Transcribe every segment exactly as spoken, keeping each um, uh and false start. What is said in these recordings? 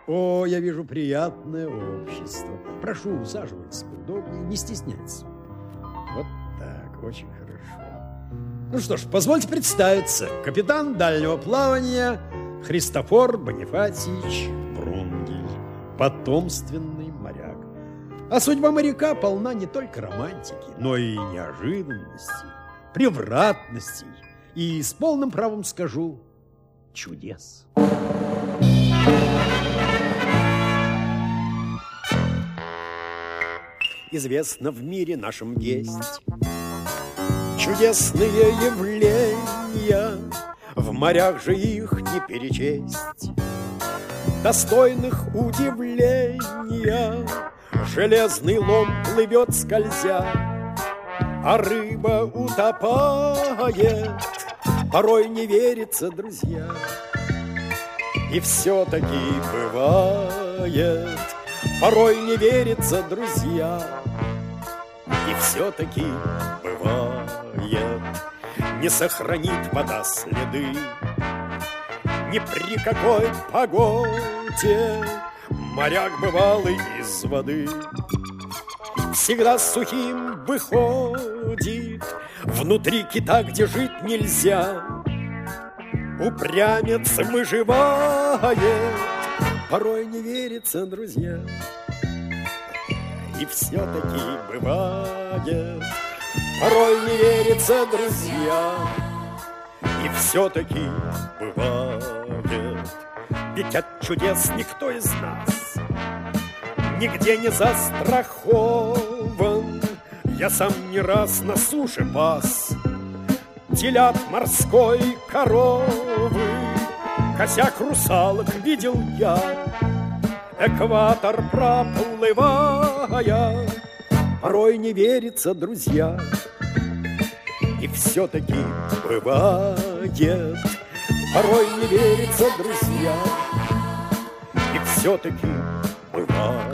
О, я вижу приятное общество. Прошу, усаживайтесь поудобнее, не стесняйтесь. Вот так, очень хорошо. Ну что ж, позвольте представиться. Капитан дальнего плавания Христофор Бонифатьевич Врунгель, потомственный моряк. А судьба моряка полна не только романтики, но и неожиданностей, превратностей и, с полным правом скажу, чудес. Известно в мире нашем есть чудесные явления, в морях же их не перечесть, достойных удивления. Железный лом плывет скользя, а рыба утопает. Порой не верится, друзья, и все-таки бывает. Порой не верится, друзья, и все-таки бывает. Не сохранит вода следы ни при какой погоде. Моряк бывалый из воды всегда сухим выходит. Внутри кита, где жить нельзя, упрямец выживает. Порой не верится, друзья, и все-таки бывает. Порой не верится, друзья, и все-таки бывает. Ведь от чудес никто из нас нигде не застрахован. Я сам не раз на суше пас телят морской коровы. Косяк русалок видел я, экватор проплывая. Порой не верится, друзья, и все-таки бывает. Порой не верится, друзья, и все-таки бывает.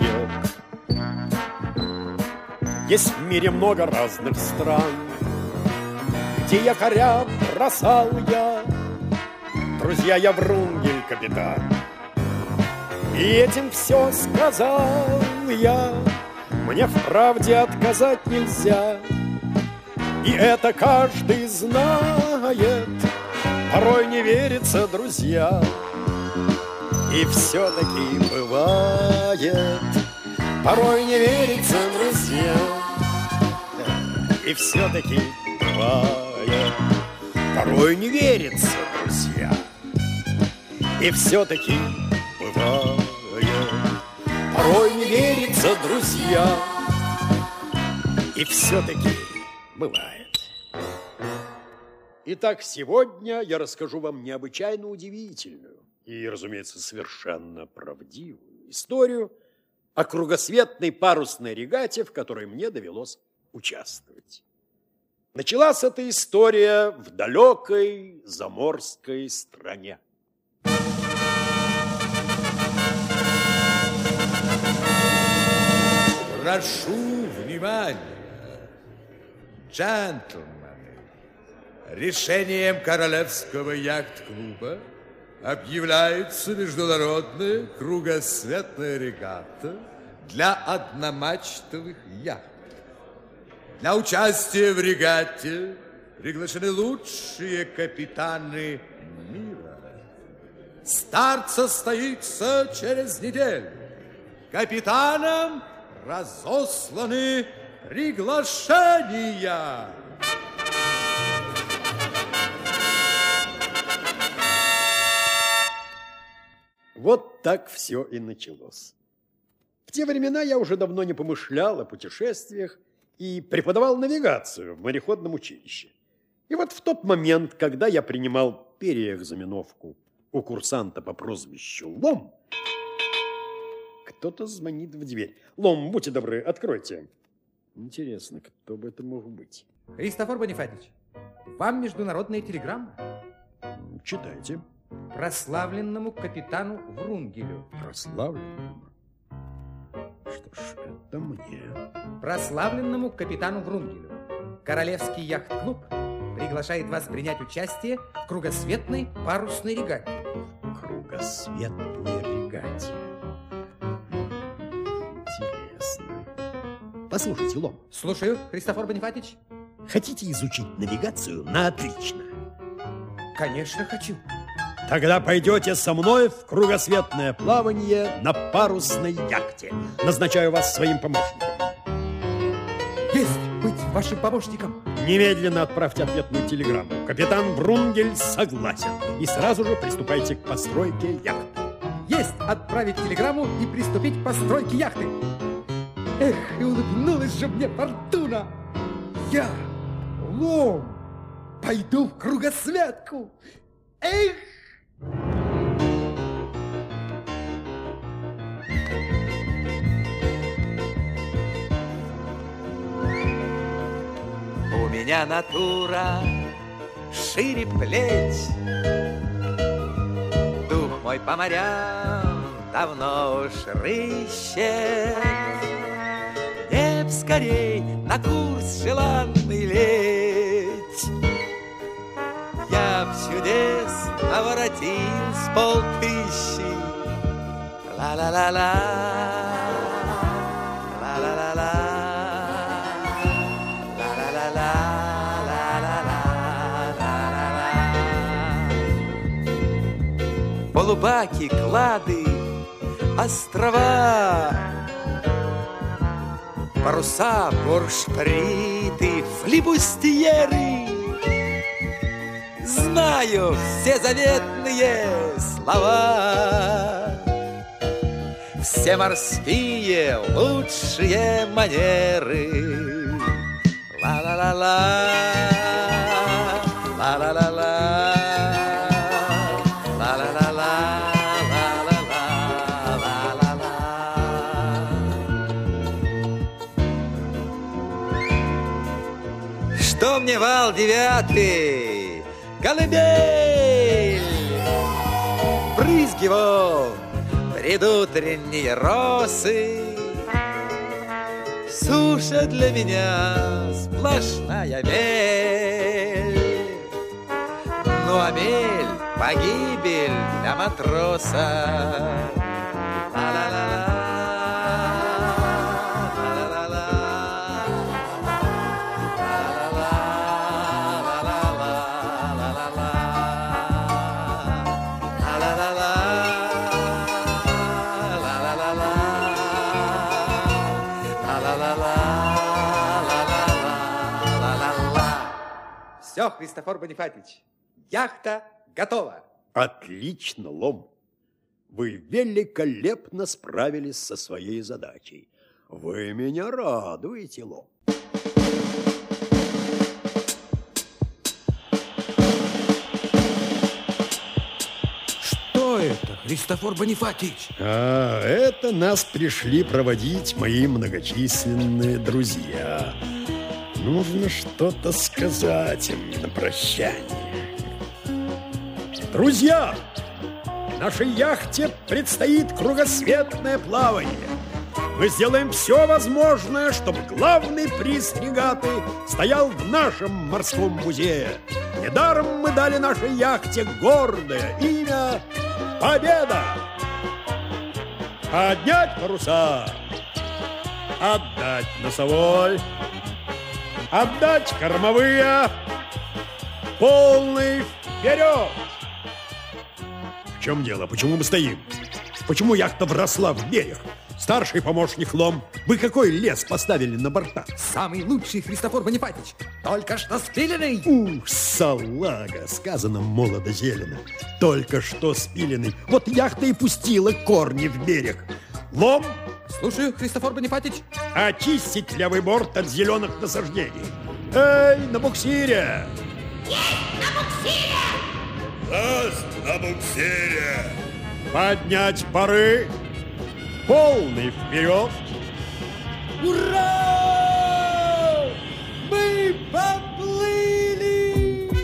Есть в мире много разных стран, где якоря бросал я. Друзья, я Врунгель, капитан, и этим все сказал я. Мне в правде отказать нельзя, и это каждый знает. Порой не верится, друзья, и все-таки бывает. Порой не верится, друзья, и все-таки бывает. Порой не верится, друзья, и все-таки бывает. Порой не верится, друзья, и все-таки бывает. Итак, сегодня я расскажу вам необычайно удивительную и, разумеется, совершенно правдивую историю о кругосветной парусной регате, в которой мне довелось участвовать. Началась эта история в далекой заморской стране. Прошу внимания, джентльмены. Решением Королевского яхт-клуба объявляется международная кругосветная регата для одномачтовых яхт. Для участия в регате приглашены лучшие капитаны мира. Старт состоится через неделю. Капитанам разосланы приглашения. Вот так все и началось. В те времена я уже давно не помышлял о путешествиях и преподавал навигацию в мореходном училище. И вот в тот момент, когда я принимал переэкзаменовку у курсанта по прозвищу Лом, кто-то звонит в дверь. Лом, будьте добры, откройте. Интересно, кто бы это мог быть? Христофор Бонифатьевич, вам международная телеграмма. Читайте. Прославленному капитану Врунгелю. Прославленному? Что ж, это мне. Прославленному капитану Врунгелю. Королевский яхт-клуб приглашает вас принять участие в кругосветной парусной регате. Кругосветной регате. помогать. Интересно. Послушайте, Лом. Слушаю, Христофор Бонифатич. Хотите изучить навигацию на отлично? Конечно, хочу. Тогда пойдете со мной в кругосветное плавание на парусной яхте. Назначаю вас своим помощником. Есть быть вашим помощником. Немедленно отправьте ответную телеграмму. Капитан Брунгель согласен. И сразу же приступайте к постройке яхты. Есть отправить телеграмму и приступить к постройке яхты. Эх, и улыбнулась же мне фортуна. Я, Лом, пойду в кругосветку. Эх! У меня натура шире плеч, дух мой по морям давно уж рыщет. Мне б скорей на курс желанный лечь. Я б чудес наворотил с полтыщи. Ла-ла-ла-ла, ла-ла-ла-ла. Полубаки, клады, острова, паруса, буршприты, флибустьеры. Знаю все заветные слова, все морские лучшие манеры. Ла-ла-ла-ла, ла-ла-ла-ла. Что мне вал девятый, колыбель, брызги вон, предутренние росы, суша для меня сплошная мель. Ну а мель — погибель для матроса. Ла-ла-ла-ла. Все, Христофор Бонифатич, яхта готова. Отлично, Лом. Вы великолепно справились со своей задачей. Вы меня радуете, Лом. Что это, Христофор Бонифатич? А, это нас пришли проводить мои многочисленные друзья. Нужно что-то сказать им на прощание. Друзья, нашей яхте предстоит кругосветное плавание. Мы сделаем все возможное, чтобы главный приз регаты стоял в нашем морском музее. Недаром мы дали нашей яхте гордое имя «Победа». Поднять паруса, отдать носовой, отдать кормовые, полный вперед! В чем дело? Почему мы стоим? Почему яхта вросла в берег? Старший помощник Лом, вы какой лес поставили на борта? Самый лучший, Христофор Бонифатич, только что спиленный. Ух, салага, сказано молодо-зелено. Только что спиленный. Вот яхта и пустила корни в берег. Лом, Слушаю, Христофор Бонифатич. очистить левый борт от зеленых насаждений. Эй, на буксире! Есть на буксире! Ласт на буксире! Поднять пары! Полный вперед! Ура! Мы поплыли!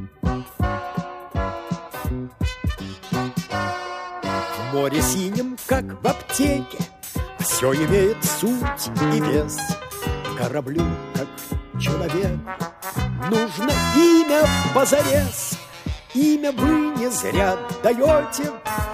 В море синем, как в аптеке, все имеет суть и вес. Кораблю, как человек, нужно имя позарез. Имя вы не зря даете,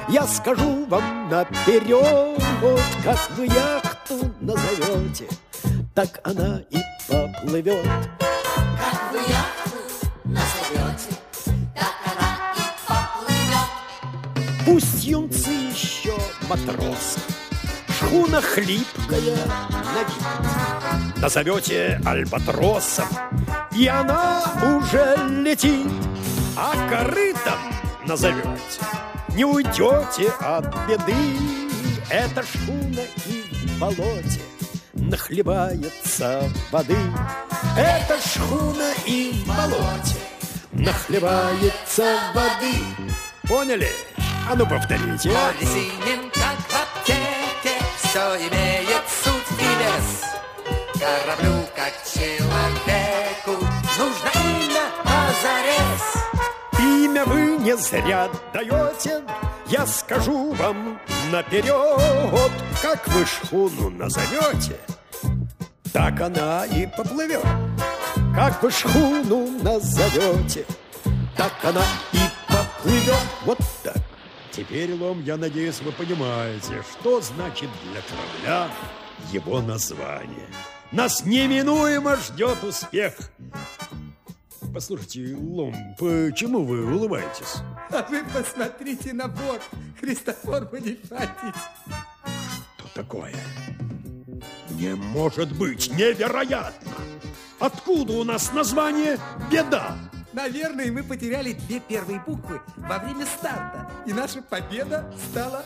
Я скажу вам наперед, как вы яхту назовете, так она и поплывет. Как вы яхту назовете, так она и поплывет. Пусть юнцы еще матросы, шхуна хлипкая на вид. Назовете альбатросом, и она уже летит. А корытом назовете, не уйдете от беды. Эта шхуна и в болоте нахлебается воды. Эта шхуна и в болоте нахлебается воды. Поняли? А ну повторите. Море синим, как в аптеке, все имеет суть и вес. Кораблю, как человеку, нужно имя позарез. Имя вы не зря даете, я скажу вам наперед. Как вы шхуну назовете, так она и поплывет. Как вы шхуну назовете, так она и поплывет. Вот так. Теперь, Лом, я надеюсь, вы понимаете, что значит для корабля его название. Нас неминуемо ждет успех. Послушайте, Лом, почему вы улыбаетесь? А вы посмотрите на борт, Христофор Бонифатич. Что такое? Не может быть, невероятно! Откуда у нас название «Беда»? Наверное, мы потеряли две первые буквы во время старта, и наша победа стала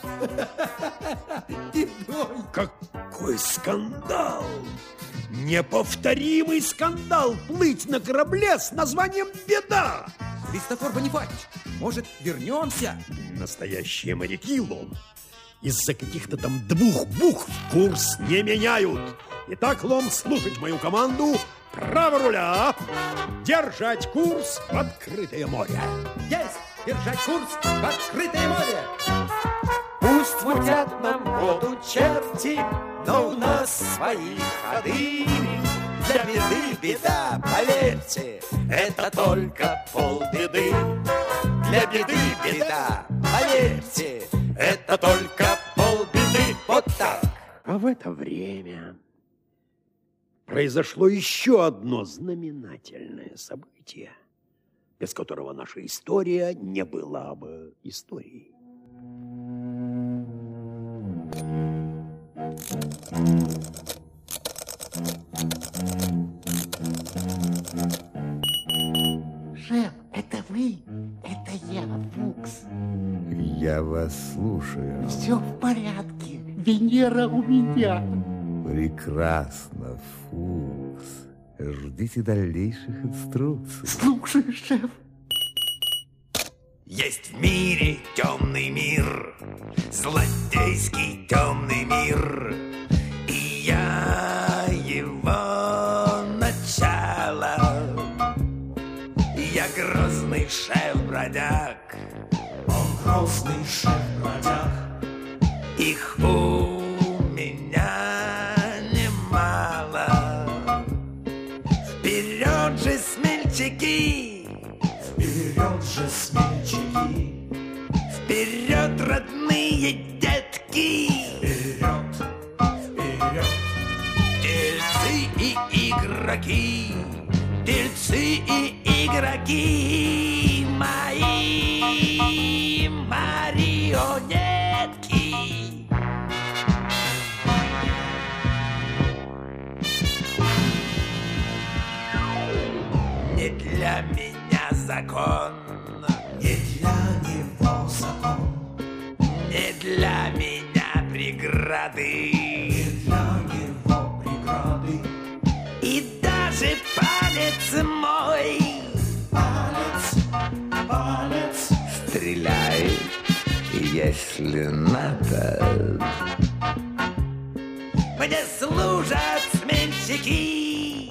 бедой. Какой скандал! Неповторимый скандал плыть на корабле с названием «Беда». Христофор Бонифатич, может, вернемся? Настоящие моряки, Лом, из-за каких-то там двух букв курс не меняют. Итак, Лом, слушать мою команду. Право руля! Держать курс в открытое море. Есть! Держать курс в открытое море! Пусть мутят нам воду черти, но у нас свои ходы. Для беды беда, поверьте, это только полбеды. Для беды беда, поверьте, это только полбеды. Вот так. А в это время произошло еще одно знаменательное событие, без которого наша история не была бы историей. Шеф, это вы? Это я, Фукс. Я вас слушаю. Все в порядке. Венера у меня. Прекрасно, Фукс. Ждите дальнейших инструкций. Слушаю, шеф. Есть в мире темный мир, злодейский темный мир, и я его начало. Я грозный шеф-бродяг, он грозный шеф-бродяг. Их у меня немало. Вперед же, смельчаки! Вперед же, смельчаки! Вперед, родные детки! Вперед, вперед! Дельцы и игроки! Дельцы и игроки! Мои марионетки! Не для меня закон, не для него закон, не для меня преграды, не для него преграды. И даже палец мой, палец, палец, стреляй, если надо. Мне служат сменщики,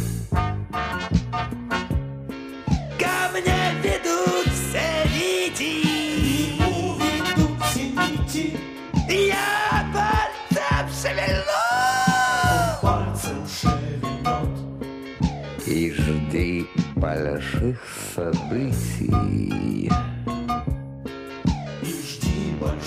ко мне ведут все нити. Ведут все нити. Я пальцем шевельну. Пальцем шевельнет. И жди больших событий. И жди больших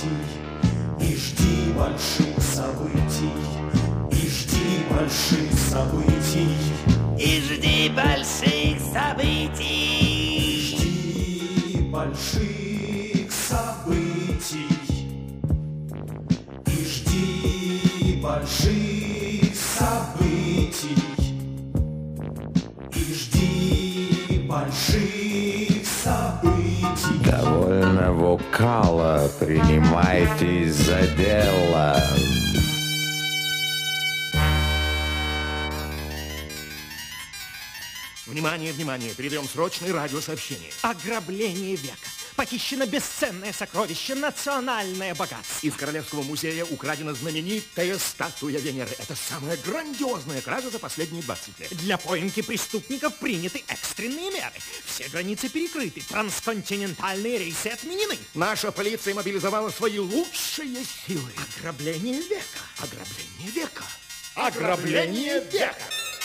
событий, и жди больших событий, и жди больших событий, И жди больших событий. жди больших событий, и жди больших событий, и жди больших событий. Довольно вокала, принимайтесь за дело. Внимание, внимание, передаем срочное радиосообщение. Ограбление века. Похищено бесценное сокровище, национальное богатство. Из Королевского музея украдена знаменитая статуя Венеры. Это самая грандиозная кража за последние двадцать лет. Для поимки преступников приняты экстренные меры. Все границы перекрыты, трансконтинентальные рейсы отменены. Наша полиция мобилизовала свои лучшие силы. Ограбление века. Ограбление века. Ограбление века.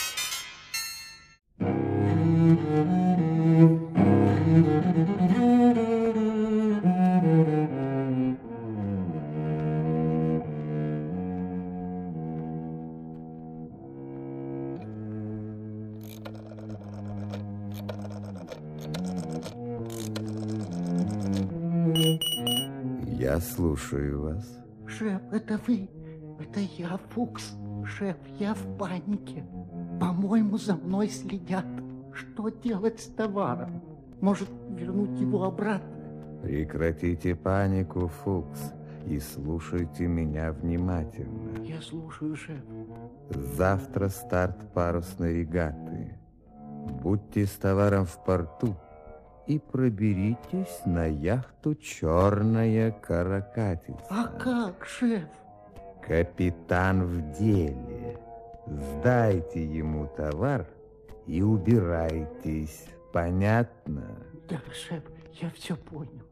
Я слушаю вас. Шеф, это вы? Это я, Фукс. Шеф, я в панике. По-моему, за мной следят. Что делать с товаром? Может, вернуть его обратно? Прекратите панику, Фукс, и слушайте меня внимательно. Я слушаю, шеф. Завтра старт парусной регаты. Будьте с товаром в порту и проберитесь на яхту «Черная каракатица». А как, шеф? Капитан в деле. Сдайте ему товар и убирайтесь. Понятно? Да, шеф, я все понял.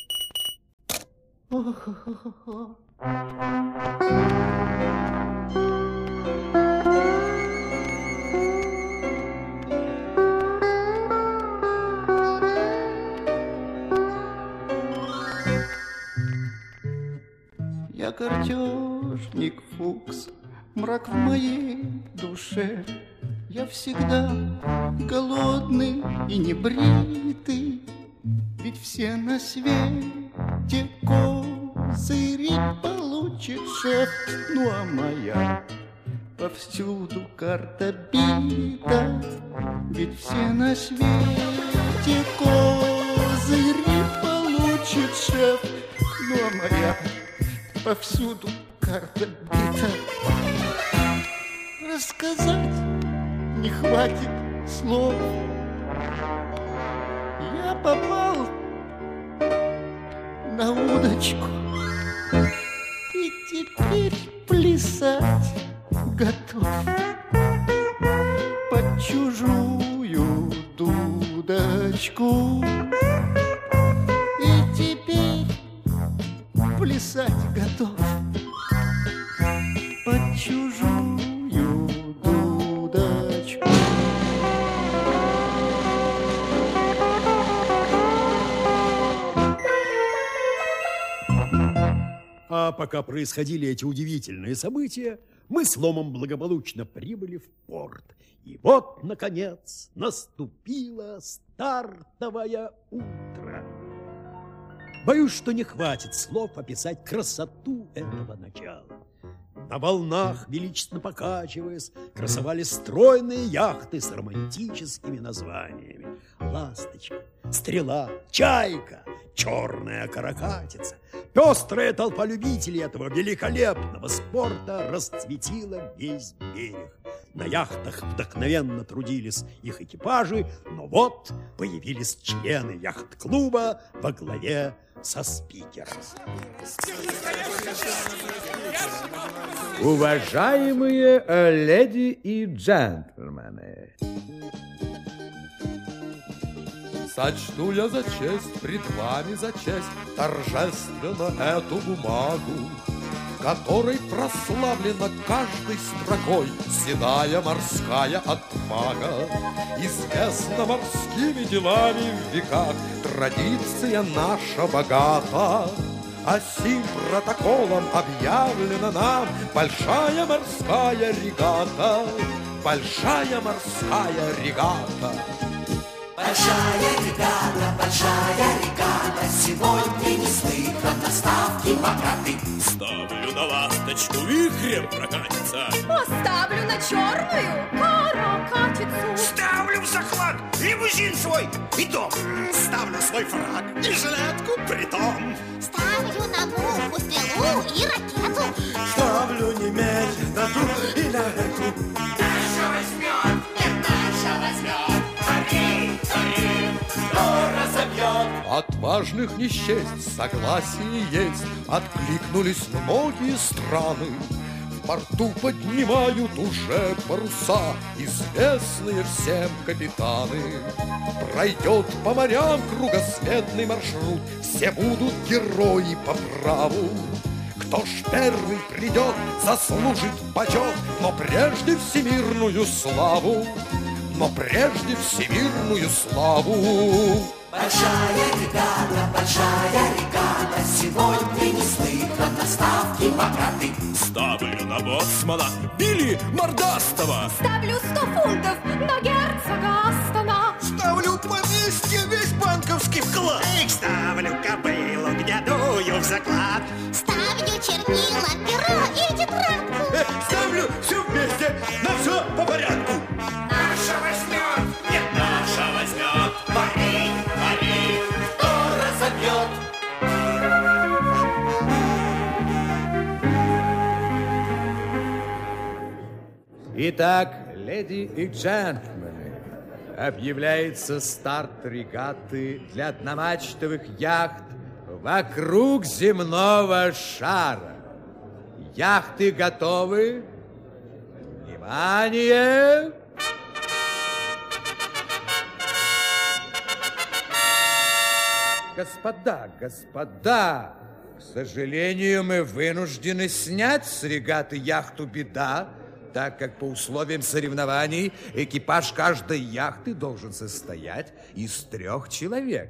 О-хо-хо-хо. Я картежник, Фукс, мрак в моей душе. Я всегда голодный и небритый, ведь все на свете козыри получит шеф. Ну а моя повсюду карта бита, ведь все на свете козыри получит шеф. Ну а моя повсюду карта бита. Рассказать не хватит слов. Я попал на удочку и теперь плясать готов под чужую дудочку. И теперь плясать готов под чужую дудочку. А пока происходили эти удивительные события, мы с Ломом благополучно прибыли в порт. И вот, наконец, наступило стартовое утро. Боюсь, что не хватит слов описать красоту этого начала. На волнах, величественно покачиваясь, красовались стройные яхты с романтическими названиями. «Ласточка», «Стрела», «Чайка», «Черная каракатица». Пестрая толпа любителей этого великолепного спорта расцветила весь берег. На яхтах вдохновенно трудились их экипажи, но вот появились члены яхт-клуба во главе со спикером. Уважаемые э, леди и джентльмены, сочту я за честь, пред вами за честь, торжественно эту бумагу, в которой прославлена каждой строкой седая морская отвага. Известна морскими делами в веках, традиция наша богата. А сим протоколом объявлена нам большая морская регата. Большая морская регата. Большая регата, большая регата, сегодня неслыханно ставки богаты. Ставлю на ласточку, вихрем прокатится. Поставлю на черную каракатицу. Ставлю в захват лимузин свой и дом. Ставлю свой фраг и жилетку притом. Ставлю на муху, стрелу и ракету. Ставлю немедленно ту и на эту. Наша возьмет, нет, наша возьмет. Пари, пари, кто разобьет. От важных не счесть, согласие есть. Откликнулись многие страны. В порту поднимают уже паруса, известные всем капитаны. Пройдет по морям кругосветный маршрут, все будут герои по праву. Кто ж первый придет, заслужит почет, но прежде всемирную славу. Но прежде всемирную славу. Большая регата, большая регата, сегодня неслыханно ставки богаты. Ставлю на боцмана Билли Мордастова. Ставлю сто фунтов на герцога Астона. Ставлю поместье весь банковский вклад. Эх, ставлю кобылу к дядую в заклад. Ставлю чернила, перо и тетрадку. Э, ставлю все вместе, на все по порядку. Наша возьмет, нет, наша возьмет. Пари, пари, кто разобьет. Итак, леди и джентльмены, объявляется старт регаты для одномачтовых яхт вокруг земного шара. Яхты готовы? Внимание! Господа, господа, к сожалению, мы вынуждены снять с регаты яхту «Беда», так как по условиям соревнований экипаж каждой яхты должен состоять из трех человек.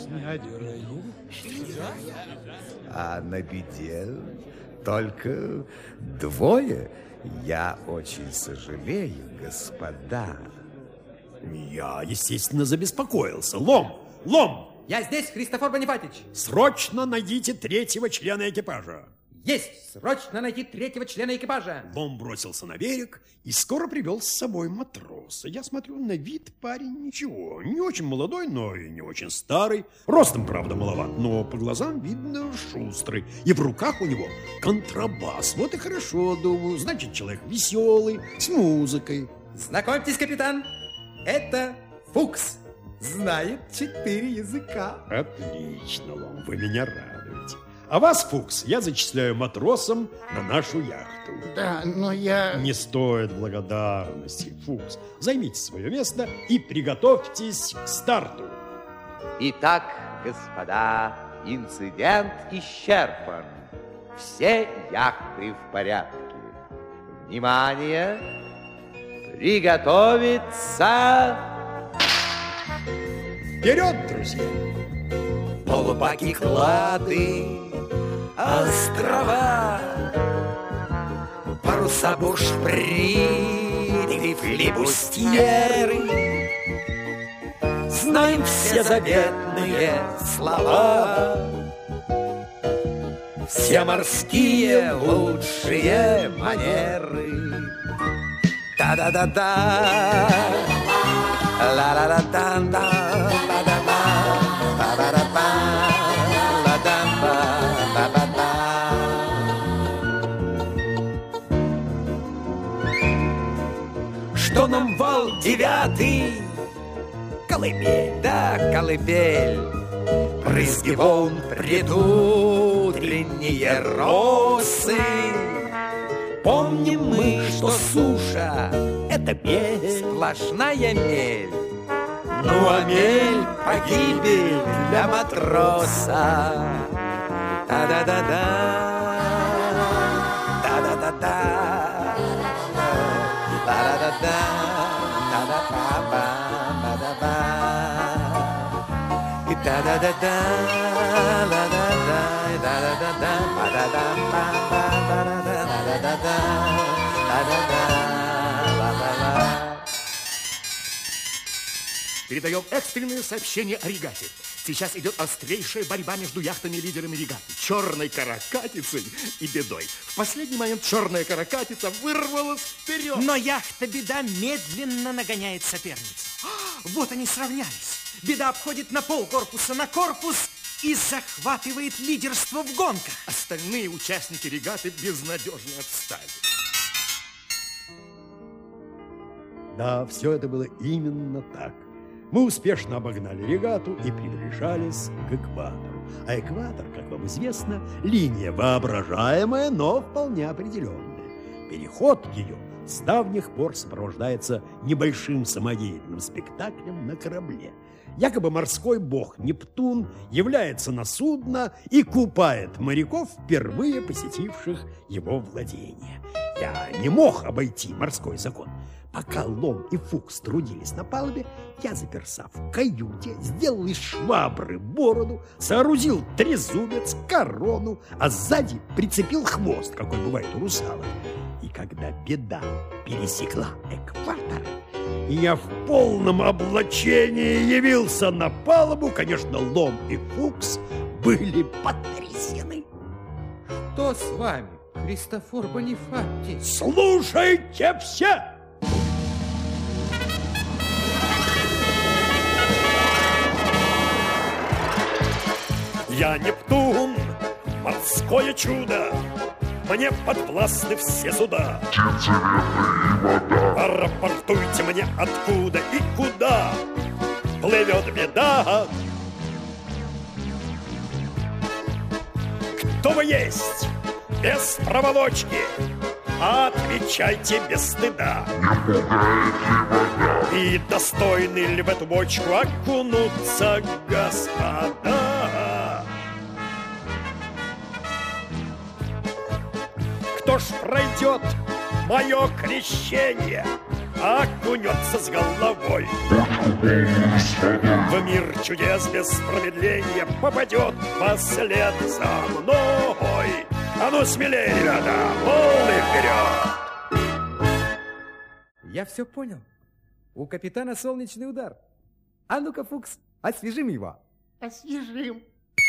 А на «Беде» только двое. Я очень сожалею, господа. Я, естественно, забеспокоился. Лом! Лом! Я здесь, Христофор Бонифатич. Срочно найдите третьего члена экипажа. Есть! Срочно найти третьего члена экипажа. Лом бросился на берег и скоро привел с собой матроса. Я смотрю, на вид парень ничего. Не очень молодой, но и не очень старый. Ростом, правда, маловат, но по глазам видно шустрый. И в руках у него контрабас. Вот и хорошо, думаю. Значит, человек веселый, с музыкой. Знакомьтесь, капитан, это Фукс. Знает четыре языка. Отлично, Лом, вы меня радуете. А вас, Фукс, я зачисляю матросом на нашу яхту. Да, но я... Не стоит благодарности, Фукс. Займите свое место и приготовьтесь к старту. Итак, господа, инцидент исчерпан. Все яхты в порядке. Внимание! Приготовиться! Вперед, друзья! Полупаки, клады, острова, паруса, бушприты, флибустьеры. Знаем все заветные слова, все морские лучшие манеры. Та-да-да-да, ла-ла-ла-да-да. Что нам вал девятый? Колыбель, да, колыбель. Брызги волн, предутренние росы. Помним мы, что суша — это мель, сплошная мель. Ну а мель — погибель для матроса. Та-да-да-да, та-да-да-да, та-да-да-да, та-да-ба-ба-ба-да-ба. И та-да-да-да, ла-да-да, Передаем экстренное сообщение о регате. Сейчас идет острейшая борьба между яхтами-лидерами регаты. Черной каракатицей и бедой. В последний момент черная каракатица вырвалась вперед. Но яхта Беда медленно нагоняет соперницу. Вот они сравнялись. Беда обходит на пол корпуса на корпус и захватывает лидерство в гонках. Остальные участники регаты безнадежно отстали. Да, все это было именно так. Мы успешно обогнали регату и приближались к экватору. А экватор, как вам известно, линия воображаемая, но вполне определенная. Переход ее с давних пор сопровождается небольшим самодеятельным спектаклем на корабле. Якобы морской бог Нептун является на судно и купает моряков, впервые посетивших его владение. Я не мог обойти морской закон. Пока Лом и Фукс трудились на палубе, я заперся в каюте, сделал из швабры бороду, соорудил трезубец, корону, а сзади прицепил хвост, какой бывает у русалок. И когда Беда пересекла экватор, и я в полном облачении явился на палубу, конечно, Лом и Фукс были потрясены. Что с вами, Христофор Бонифатий? Слушайте все! Я Нептун, морское чудо, мне подвластны все суда. Рапортуйте мне, откуда и куда плывет Беда. Кто вы есть, без проволочки, отвечайте без стыда. И достойны ли в эту бочку окунуться, господа? Кто ж пройдет мое крещение, окунется с головой в мир чудес без промедления, попадет послед за мной. А ну смелее, ребята, полный вперед! Я все понял. У капитана солнечный удар. А ну-ка, Фукс, освежим его. Освежим.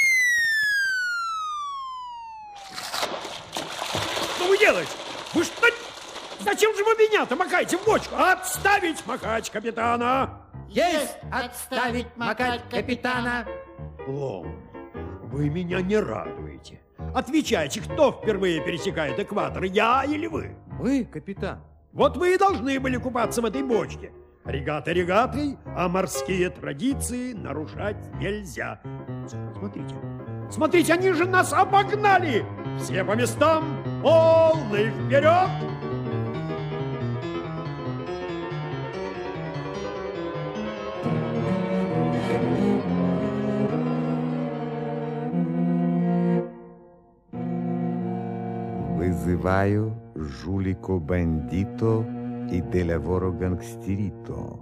Что вы делаете? Вы что? Зачем же вы меня-то макаете в бочку? Отставить макать капитана! Есть отставить макать капитана! Лом, вы меня не радуете. Отвечайте, кто впервые пересекает экватор, я или вы? Вы, капитан. Вот вы и должны были купаться в этой бочке. Регата регатой, а морские традиции нарушать нельзя. Смотрите, смотрите, они же нас обогнали! Все по местам, полный вперед! Вызываю жулико-бандито и делаворо-гангстерито.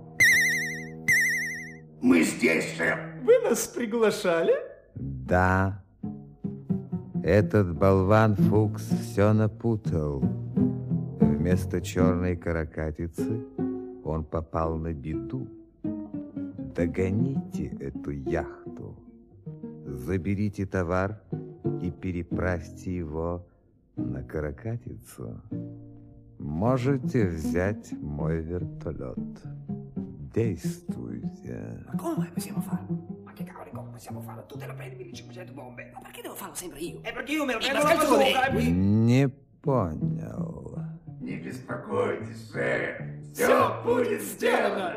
Мы здесь, шеф. Вы нас приглашали? Да. Этот болван Фукс все напутал. Вместо черной каракатицы он попал на беду. Догоните эту яхту. Заберите товар и переправьте его на каракатицу. Можете взять мой вертолет. Действуйте. Ma come possiamo farlo? Ma che cavolo, come possiamo farlo? Tu te lo prendi mille cinquecento bombe. Ma perché devo farlo sempre io? È perché io me lo prendo la bocca. Не понял. Не беспокойтесь, шеф. Все будет сделано.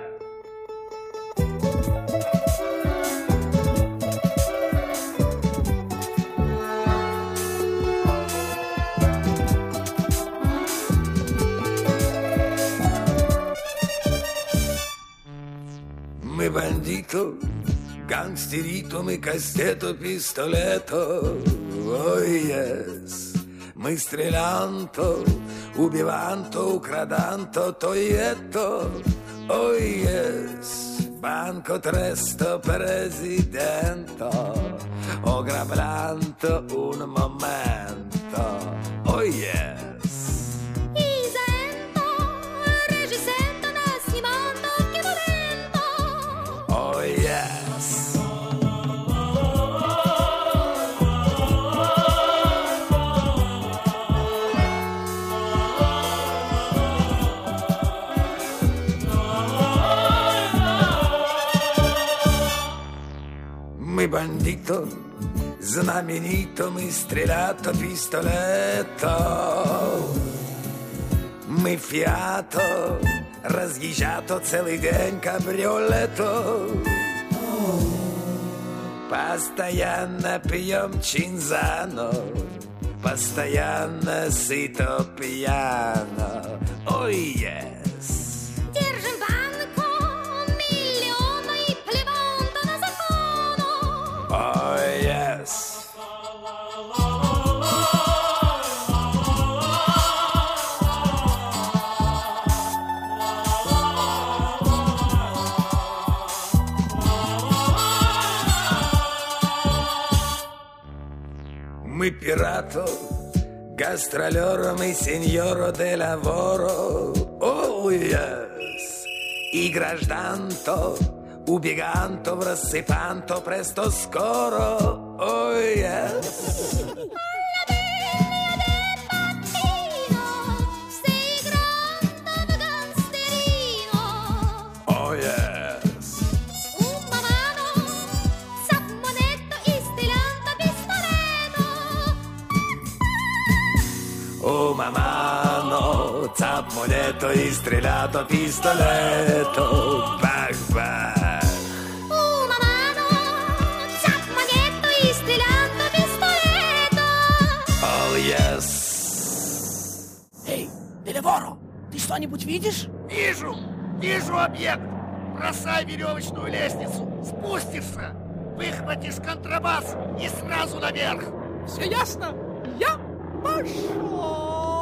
Мы бандито, гангстерито, мы кастето, пистолето. Ой, yes. Мы стрелянто, убиванто, украданто, то и это. Ой, yes. Банко тресто президента. Pogramlanto un momento. Oh yes. Isento, regisento, nascimento, che volento. Oh yes. Мы бандито, знаменито, мы стрелято пистолето. Мы фиато, разъезжато целый день кабриолето. Постоянно пьем чинзано, постоянно сыто пьяно. Ой, yes. Держим банку, миллиона и плеванта на закону. Oh, yes. Мы пирато, гастролеры, мы сеньоро де лаворо. Oh, yes. И гражданто, убеганто, в рассыпанто, престо скоро. Oh, yes. Oh, yes. Oh, mamano, zap moneto e strellato pistoletto. Bang, bang. Oh, mamano, zap moneto e strellato pistoletto. Oh, yes. Эй, Делеворо, ты что-нибудь видишь? Вижу, вижу объект. Бросай веревочную лестницу, спустишься, выхватишь контрабас и сразу наверх. Все ясно? Я пошел.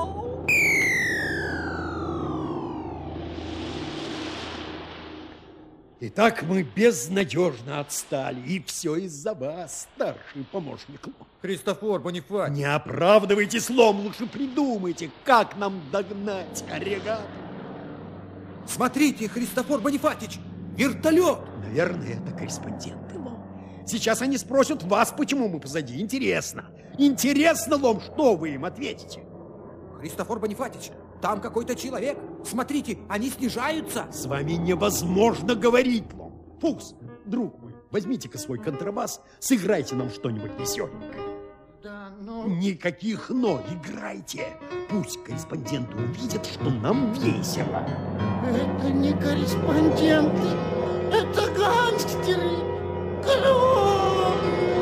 Итак, мы безнадежно отстали, и все из-за вас, старший помощник Лом. Христофор Бонифатич. Не оправдывайтесь, Лом, лучше придумайте, как нам догнать Орегату. Смотрите, Христофор Бонифатич, вертолет. Наверное, это корреспонденты, Лом. Сейчас они спросят вас, почему мы позади. Интересно. Интересно, Лом, что вы им ответите? Христофор Бонифатич, там какой-то человек. Смотрите, они снижаются. С вами невозможно говорить, Лом. Фукс, друг мой, возьмите-ка свой контрабас, сыграйте нам что-нибудь веселенькое. Да, но... Никаких «но», играйте. Пусть корреспонденты увидят, что нам весело. Это не корреспонденты, это гангстеры. Клоун!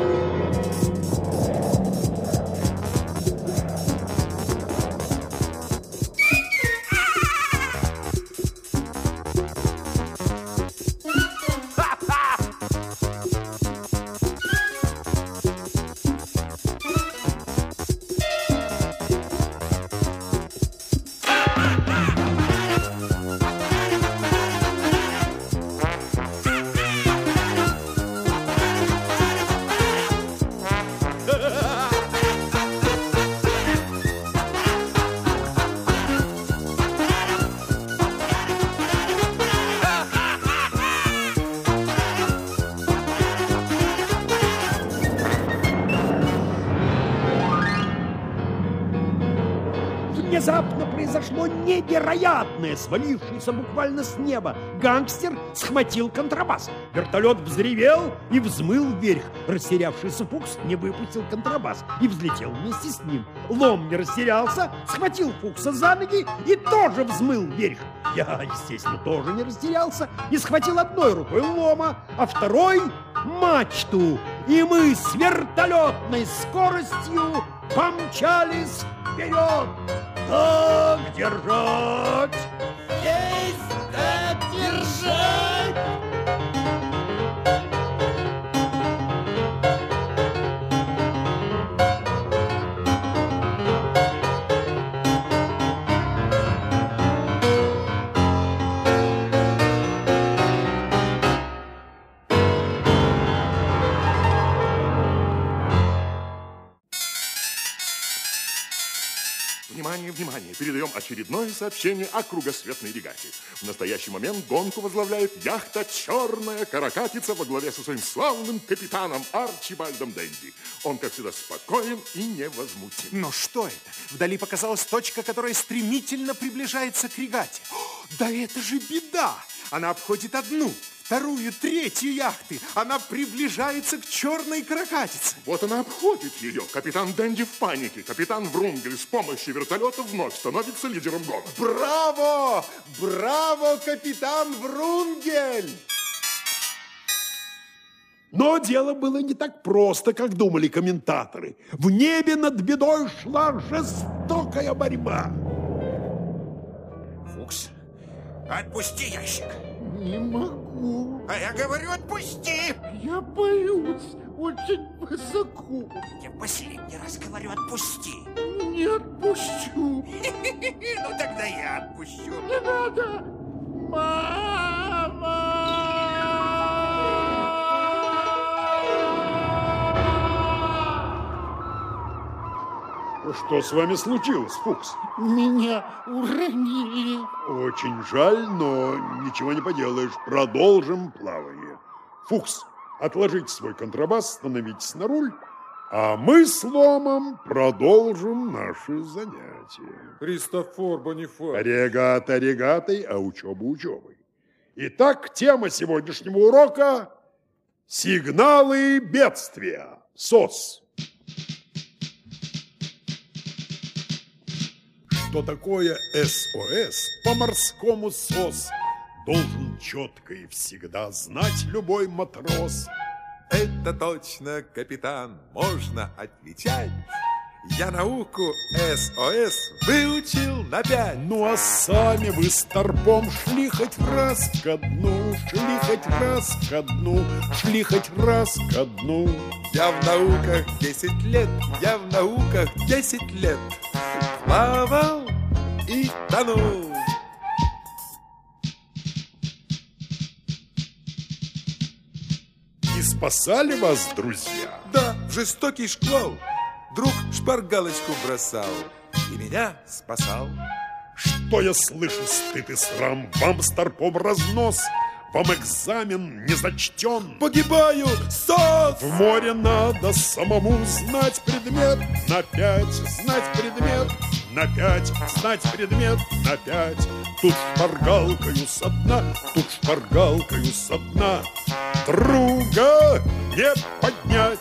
Внезапно произошло невероятное, свалившееся буквально с неба. Гангстер схватил контрабас. Вертолет взревел и взмыл вверх. Растерявшийся Фукс не выпустил контрабас и взлетел вместе с ним. Лом не растерялся, схватил Фукса за ноги и тоже взмыл вверх. Я, естественно, тоже не растерялся и схватил одной рукой Лома, а второй мачту. И мы с вертолетной скоростью помчались вперед. Так держать! Есть так держать! Внимание, внимание! Передаем очередное сообщение о кругосветной регате. В настоящий момент гонку возглавляет яхта «Черная каракатица» во главе со своим славным капитаном Арчибальдом Денди. Он, как всегда, спокоен и невозмутим. Но что это? Вдали показалась точка, которая стремительно приближается к регате. О, да это же беда! Она обходит одну, вторую, третью яхты. Она приближается к черной каракатице. Вот она обходит ее. Капитан Денди в панике. Капитан Врунгель с помощью вертолета вновь становится лидером гонки. Браво! Браво, капитан Врунгель! Но дело было не так просто, как думали комментаторы. В небе над бедой шла жестокая борьба. Фукс, отпусти ящик. Не могу. А я говорю, отпусти. Я боюсь, очень высоко. Я в последний раз говорю, отпусти. Не отпущу. Ну тогда я отпущу. Не надо. Мама! Что с вами случилось, Фукс? Меня уронили. Очень жаль, но ничего не поделаешь. Продолжим плавание. Фукс, отложите свой контрабас, становитесь на руль, а мы с Ломом продолжим наши занятия. Христофор Бонифа. Регата регатой, а учеба учебой. Итак, тема сегодняшнего урока – сигналы бедствия. СОС. Что такое СОС по-морскому СОС должен четко и всегда знать любой матрос. Это точно, капитан, можно отвечать. Я науку СОС выучил на пять. Ну а сами вы с торпом шли хоть раз ко дну, шли хоть раз ко дну, шли хоть раз ко дну. Я в науках десять лет, я в науках десять лет плавал и тонул. И спасали вас, друзья? Да, в жестокий шквал друг шпаргалочку бросал и меня спасал. Что я слышу, стыд и срам, вам с торпом разнос, вам экзамен не зачтен. Погибаю, СОС! В море надо самому знать предмет на пять, знать предмет на пять, знать предмет на пять. Тут шпаргалкою со дна, тут шпаргалкою со дна друга не поднять.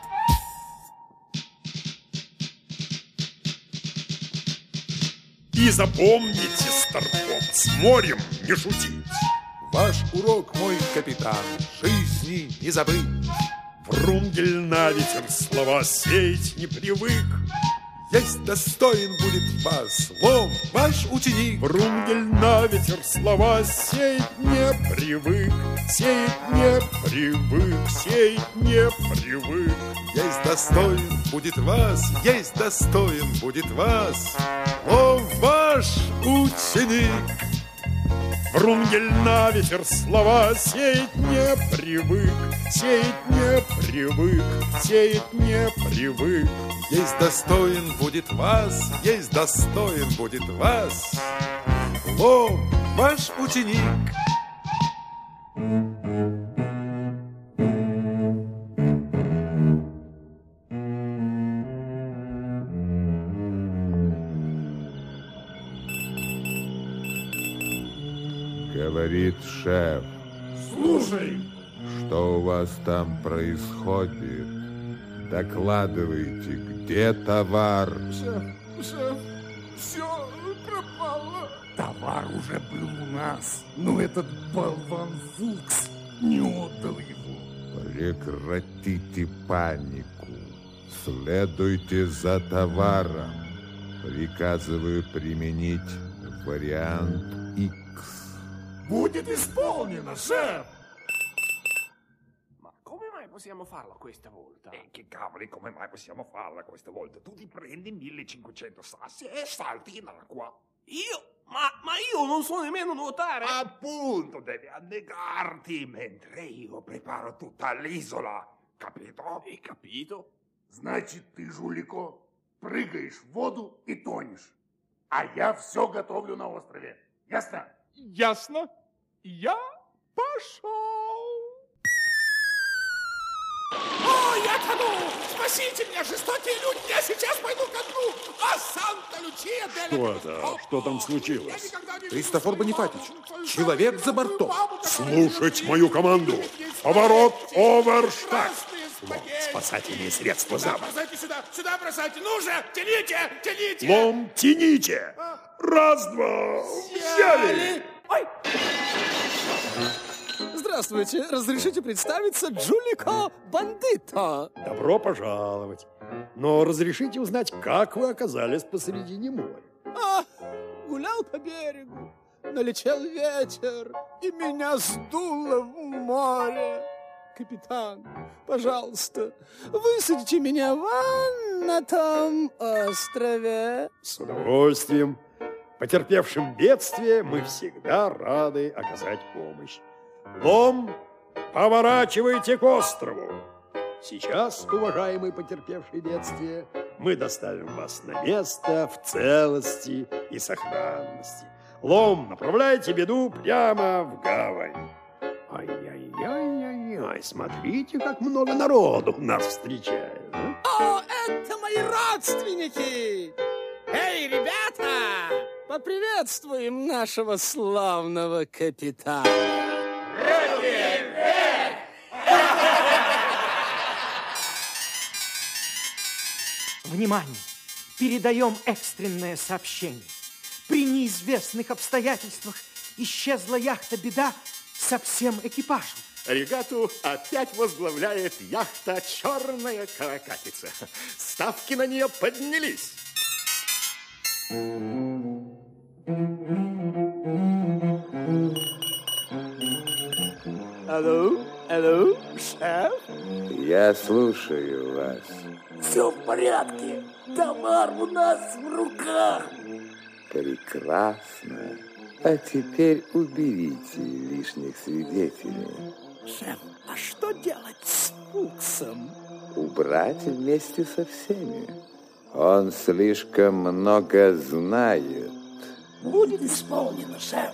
И запомните с торпом, с морем не шутить. Ваш урок, мой капитан, жизни не забыть. Врунгель на ветер слова сеять не привык. Есть достоин будет вас, Лом, ваш ученик. Врунгель на ветер слова сеять не привык, сеять не привык, сеять не привык. Есть достоин будет вас, есть достоин будет вас, Лом, ваш ученик. Врунгель на ветер слова сеять не привык, сеять не привык, сеять не привык. Есть достоин будет вас, есть достоин будет вас, Лом, ваш ученик. Говорит шеф. Слушай. Что у вас там происходит? Докладывайте, где товар? Шеф, шеф, все пропало. Товар уже был у нас, но этот болван Фукс не отдал его. Прекратите панику. Следуйте за товаром. Приказываю применить вариант X. Будет исполнено, шеф! Ma come mai possiamo farlo questa volta? E che cavoli, come mai possiamo farla questa volta? Tu ti prendi millecinquecento sassi e salti in acqua. Io? Ma, ma io non so nemmeno nuotare! Appunto, devi annegarti mentre io preparo tutta l'isola, capito? Hai capito? Значит, ты, жулико, прыгаешь в воду и тонешь. А я все готовлю на острове. Ясно? Ясно. Я пошел. О, я тону! Спасите меня, жестокие люди! Я сейчас пойду ко дну! А Санта-Лючия дель... Что это? Что там случилось? Христофор Бонифатич, человек за бортом. Слушать мою команду. Поворот оверштаг. Лом, спасательные средства за борт. Бросайте сюда, сюда бросайте! Ну же, тяните, тяните! Лом, тяните! Раз-два! Взяли! Ой! Здравствуйте, разрешите представиться, Джулико Бандито. Добро пожаловать. Но разрешите узнать, как вы оказались посредине моря? А, гулял по берегу, налетел ветер, и меня сдуло в море. Капитан, пожалуйста, высадите меня вон на том острове. С удовольствием. Потерпевшим бедствие мы всегда рады оказать помощь. Лом, поворачивайте к острову. Сейчас, уважаемый потерпевший бедствие, мы доставим вас на место в целости и сохранности. Лом, направляйте беду прямо в гавань. Ай-яй-яй-яй-яй, смотрите, как много народу нас встречает. А? О, это мои родственники! Эй, ребята, поприветствуем нашего славного капитана. Внимание! Передаем экстренное сообщение. При неизвестных обстоятельствах исчезла яхта «Беда» со всем экипажем. Регату опять возглавляет яхта «Черная каракатица». Ставки на нее поднялись. Алло, алло, шеф? Я слушаю вас. Все в порядке. Товар у нас в руках. Прекрасно. А теперь уберите лишних свидетелей. Шеф, а что делать с Фуксом? Убрать вместе со всеми. Он слишком много знает. Будет исполнено, шеф.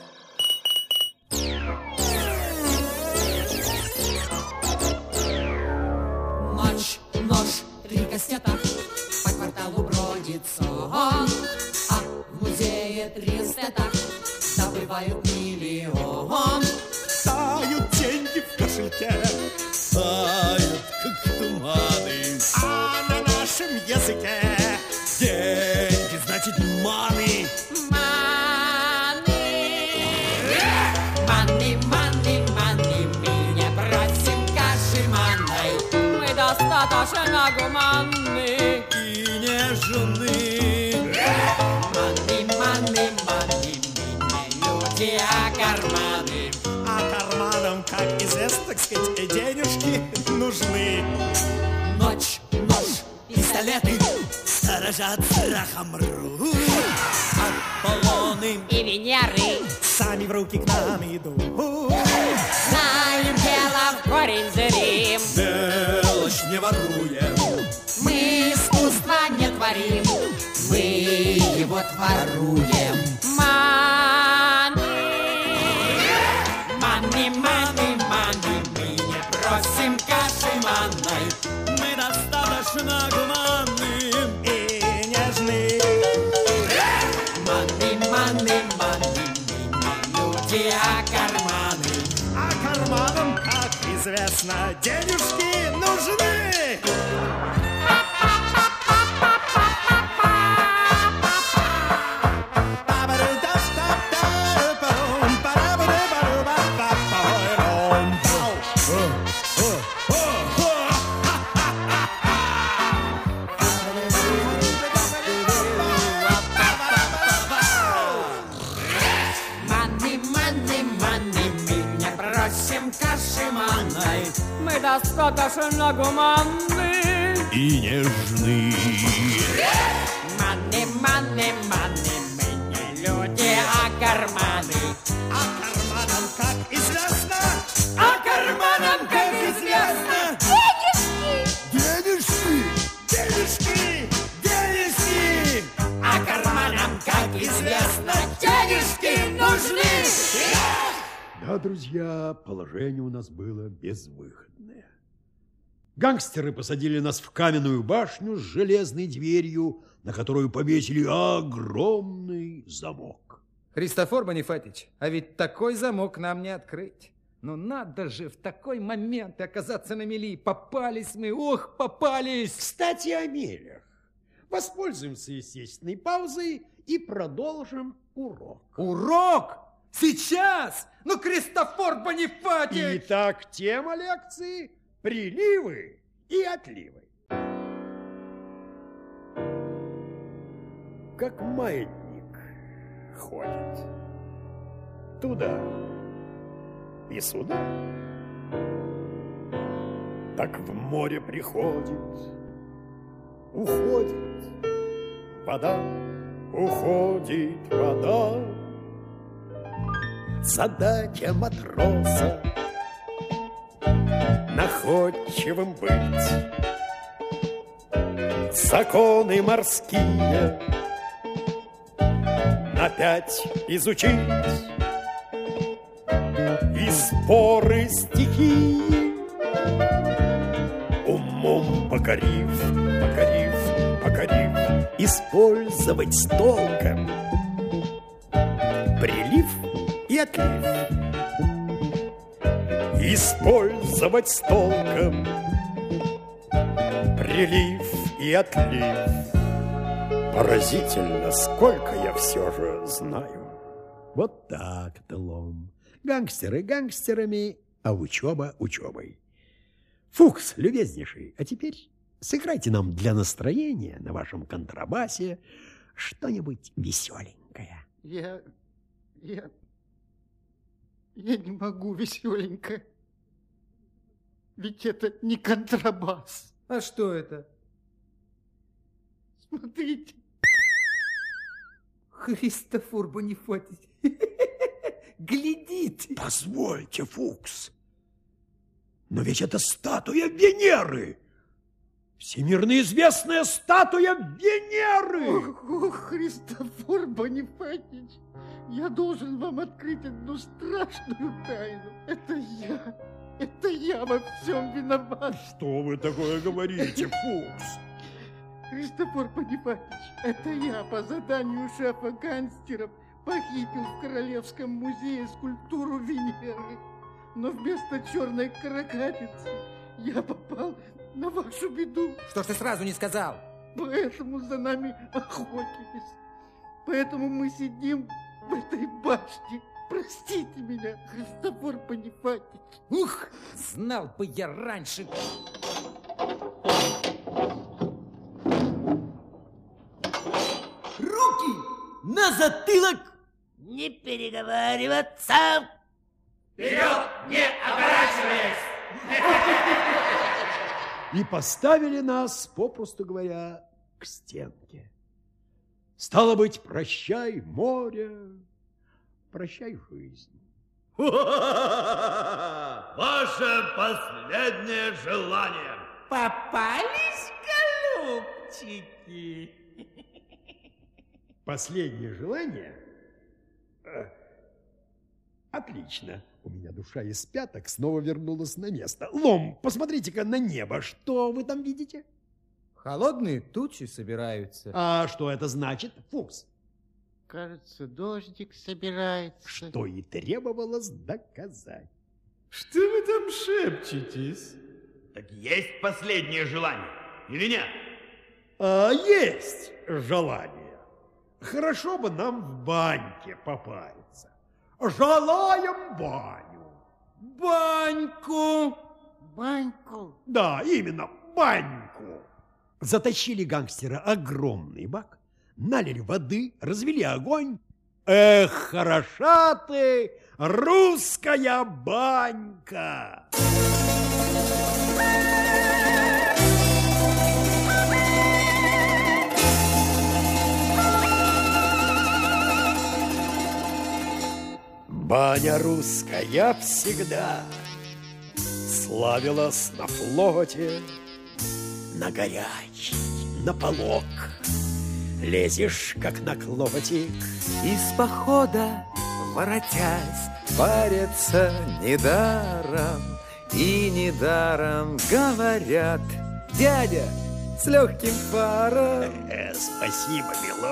Ночь, нож, три кастета, по кварталу бродит сон, а в музее три эстета добывают миллион. Тают деньги в кошельке, тают, как туманы, а на нашем языке деньги значит money. Money, money, money, мы не просим каши манной, мы достаточно гуманны и нежны. Money, money, money, мы не люди, а карманы. А карманам, как известно, так сказать, денежки нужны. Ночь, нож, пистолеты сторожат страхом рут. Аполлоны и Венеры сами в руки к нам идут. Знаем дело в корень зрим, мелочь не воруем, мы искусства не творим, мы его творуем. Мани, мани, мани, мы не просим каши манной, мы достаточно гуманны и нежны. Мани, мани, мани, мы не люди, а карманы. А карманам, как известно, денежки нужны. Мы достаточно гуманны и нежны. Мани, мани, мани, мы не люди, а карманы. А карманам, как известно, а карманам, как известно, денежки, денежки, денежки, денежки. Да, друзья, положение у нас было безвыходное. Гангстеры посадили нас в каменную башню с железной дверью, на которую повесили огромный замок. Христофор Бонифатич, а ведь такой замок нам не открыть. Ну надо же в такой момент оказаться на мели. Попались мы, ох, попались! Кстати, о мелях. Воспользуемся естественной паузой и продолжим урок. Урок? Сейчас? Ну, Христофор Бонифатич! Итак, тема лекции – приливы и отливы. Как маятник ходит туда и сюда, так в море приходит, уходит вода, уходит вода. Задача матроса находчивым быть, законы морские опять изучить и споры стихии, умом покорив, покорив, покорив, использовать с толком прилив и отлив. Использовать с толком прилив и отлив. Поразительно, сколько я все же знаю. Вот так-то, Лом. Гангстеры гангстерами, а учеба учебой. Фукс, любезнейший, а теперь сыграйте нам для настроения на вашем контрабасе что-нибудь веселенькое. Я... я... я не могу веселенько. Ведь это не контрабас. А что это? Смотрите. Христофор Бонифатич. Глядите. Позвольте, Фукс. Но ведь это статуя Венеры. Всемирно известная статуя Венеры. Ох, ох, Христофор Бонифатич, я должен вам открыть одну страшную тайну. Это я, это я во всем виноват. Что вы такое говорите, Фукс? Христофор Бонифатич, это я по заданию шефа гангстеров похитил в Королевском музее скульптуру Венеры. Но вместо черной каракатицы я попал на вашу беду. Что ж ты сразу не сказал? Поэтому за нами охотились. Поэтому мы сидим в этой башне. Простите меня, Христофор Бонифатич. Ух, знал бы я раньше. Руки на затылок! Не переговариваться! Вперед, не оборачиваясь! И поставили нас, попросту говоря, к стенке. Стало быть, прощай, море, прощай, жизнь. Ваше последнее желание. Попались, голубчики? Последнее желание? Отлично. У меня душа из пяток снова вернулась на место. Лом, посмотрите-ка на небо. Что вы там видите? Холодные тучи собираются. А что это значит, Фукс? Кажется, дождик собирается. Что и требовалось доказать. Что вы там шепчетесь? Так есть последнее желание или нет? А, есть желание. Хорошо бы нам в баньке попариться. Желаем баню. Баньку. Баньку? Да, именно, баньку. Затащили гангстера огромный бак, налили воды, развели огонь. Эх, хороша ты, русская банька! Баня русская всегда славилась на флоте, на горячий, на полок. Лезешь, как на клопотик. Из похода, воротясь, парятся недаром, и недаром говорят: дядя с легким паром. Э, спасибо, милок.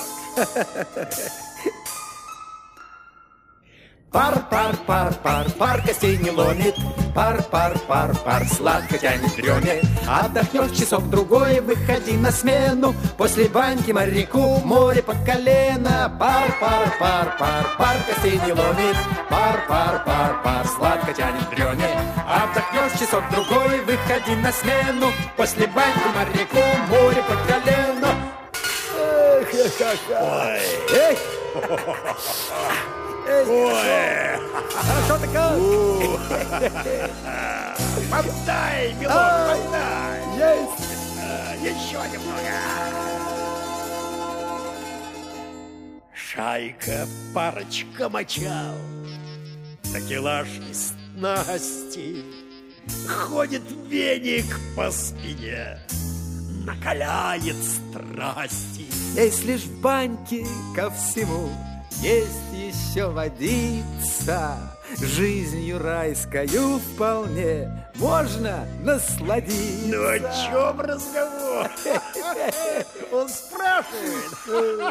Пар, пар, пар, пар, пар костей не ломит. Пар, пар, пар, пар, сладко тянет дреме. Отдохнешь часок-другой, выходи на смену. После баньки моряку море по колено. Пар, пар, пар, пар, пар костей не ломит. Пар, пар, пар, пар, сладко тянет дреме. Отдохнешь часок-другой, выходи на смену. После баньки моряку море по колено. Эх, ха-ха. Эх. Ой! Хорошо-то как? Подай, милок, подай! Есть! Еще немного! Шайка, парочка мочал, такелаж и снасти, ходит веник по спине, накаляет страсти. Если ж в баньке ко всему есть еще водица, жизнью райскою вполне можно насладиться. Ну о чем разговор? Он спрашивает.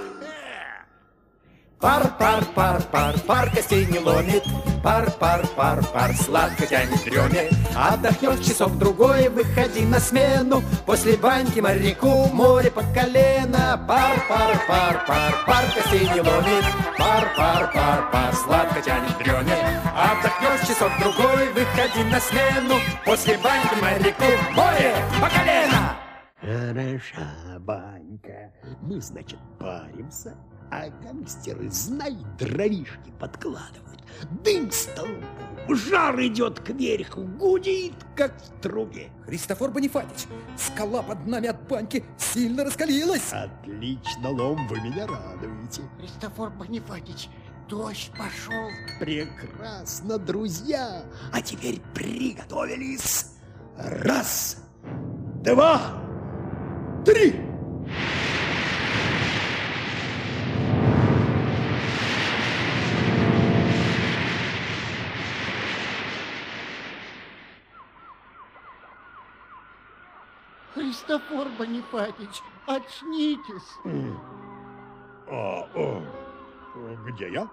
Пар, пар, пар, пар, пар костей не ломит. Пар, пар, пар, пар, сладко тянет дреме. Отдохнешь часок-другой, выходи на смену. После баньки моряку море по колено. Пар, пар, пар, пар, пар костей не ломит. Пар, пар, пар, пар, сладко тянет дреме. Отдохнешь часок-другой, выходи на смену. После баньки моряку море по колено. Хороша банька. Мы, значит, паримся, а гангстеры, знай, дровишки подкладывают. Дым к столбу, жар идет кверху, гудит, как в трубе. Христофор Бонифатич, скала под нами от баньки сильно раскалилась. Отлично, Лом, вы меня радуете. Христофор Бонифатич, дождь пошел. Прекрасно, друзья. А теперь приготовились. Раз, два, три. Христофор Бонифатич, очнитесь. А, а, где я?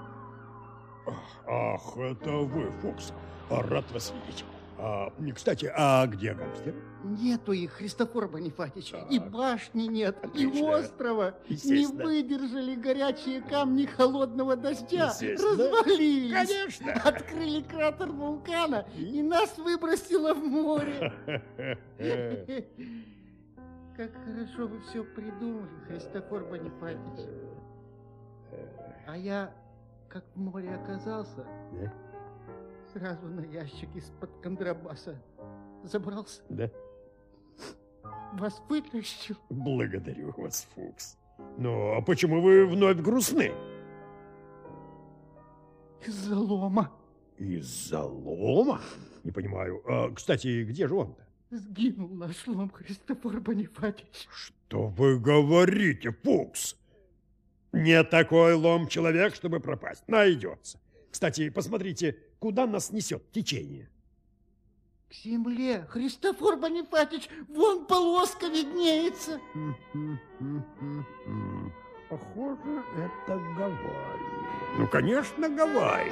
Ах, это вы, Фукс. Рад вас видеть. А, кстати, а где гангстер? Нету их, Христофор Бонифатич. Так. И башни нет, отлично. И острова. Не выдержали горячие камни холодного дождя. Развалились. Конечно. Открыли кратер вулкана, и нас выбросило в море. Как хорошо вы все придумали, Христофор Бонифатич. А я, как в море оказался, да? Сразу на ящик из-под контрабаса забрался. Да? Вас вытащил. Благодарю вас, Фукс. Но почему вы вновь грустны? Из-за лома. Из-за лома? Не понимаю. А, кстати, где же он-то? Сгинул наш лом, Христофор Бонифатич. Что вы говорите, Фукс? Не такой лом человек, чтобы пропасть. Найдется. Кстати, посмотрите, куда нас несет течение. К земле, Христофор Бонифатич, вон полоска виднеется. Похоже, это Гавайи. Ну, конечно, Гавайи.